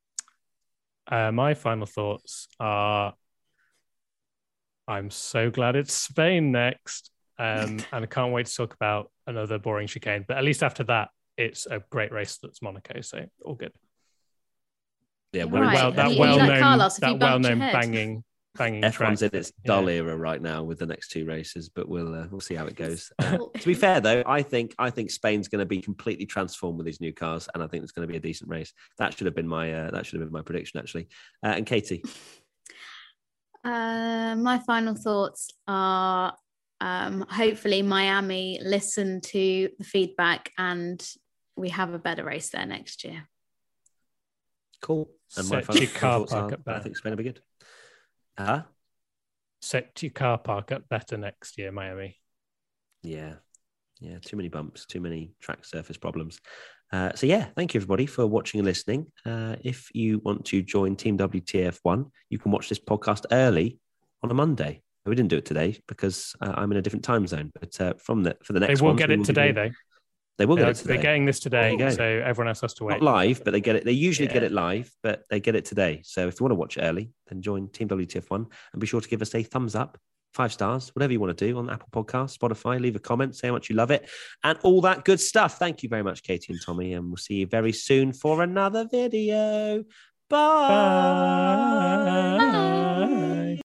My final thoughts are I'm so glad it's Spain next. And I can't wait to talk about another boring chicane. But at least after that, it's a great race that's Monaco. So all good. Yeah, that well-known banging F1's in its dull era right now with the next 2 races, but we'll see how it goes. To be fair, though, I think Spain's going to be completely transformed with these new cars, and I think it's going to be a decent race. That should have been my prediction, actually. And Katie, my final thoughts are hopefully Miami listen to the feedback and we have a better race there next year. Cool. And my final thoughts are I think Spain will be good. Set your car park up better next year, Miami. Yeah. Too many bumps, too many track surface problems. Thank you everybody for watching and listening. If you want to join Team WTF1, you can watch this podcast early on a Monday. We didn't do it today because I'm in a different time zone. But for the next, they will get it today though. They will get it today. They're getting this today, There you go. so everyone else has to wait. Not live, but they get it. They usually get Yeah. it live, but they get it today. So if you want to watch it early, then join Team WTF1 and be sure to give us a thumbs up, 5 stars, whatever you want to do on Apple Podcasts, Spotify. Leave a comment, say how much you love it, and all that good stuff. Thank you very much, Katie and Tommy, and we'll see you very soon for another video. Bye. Bye.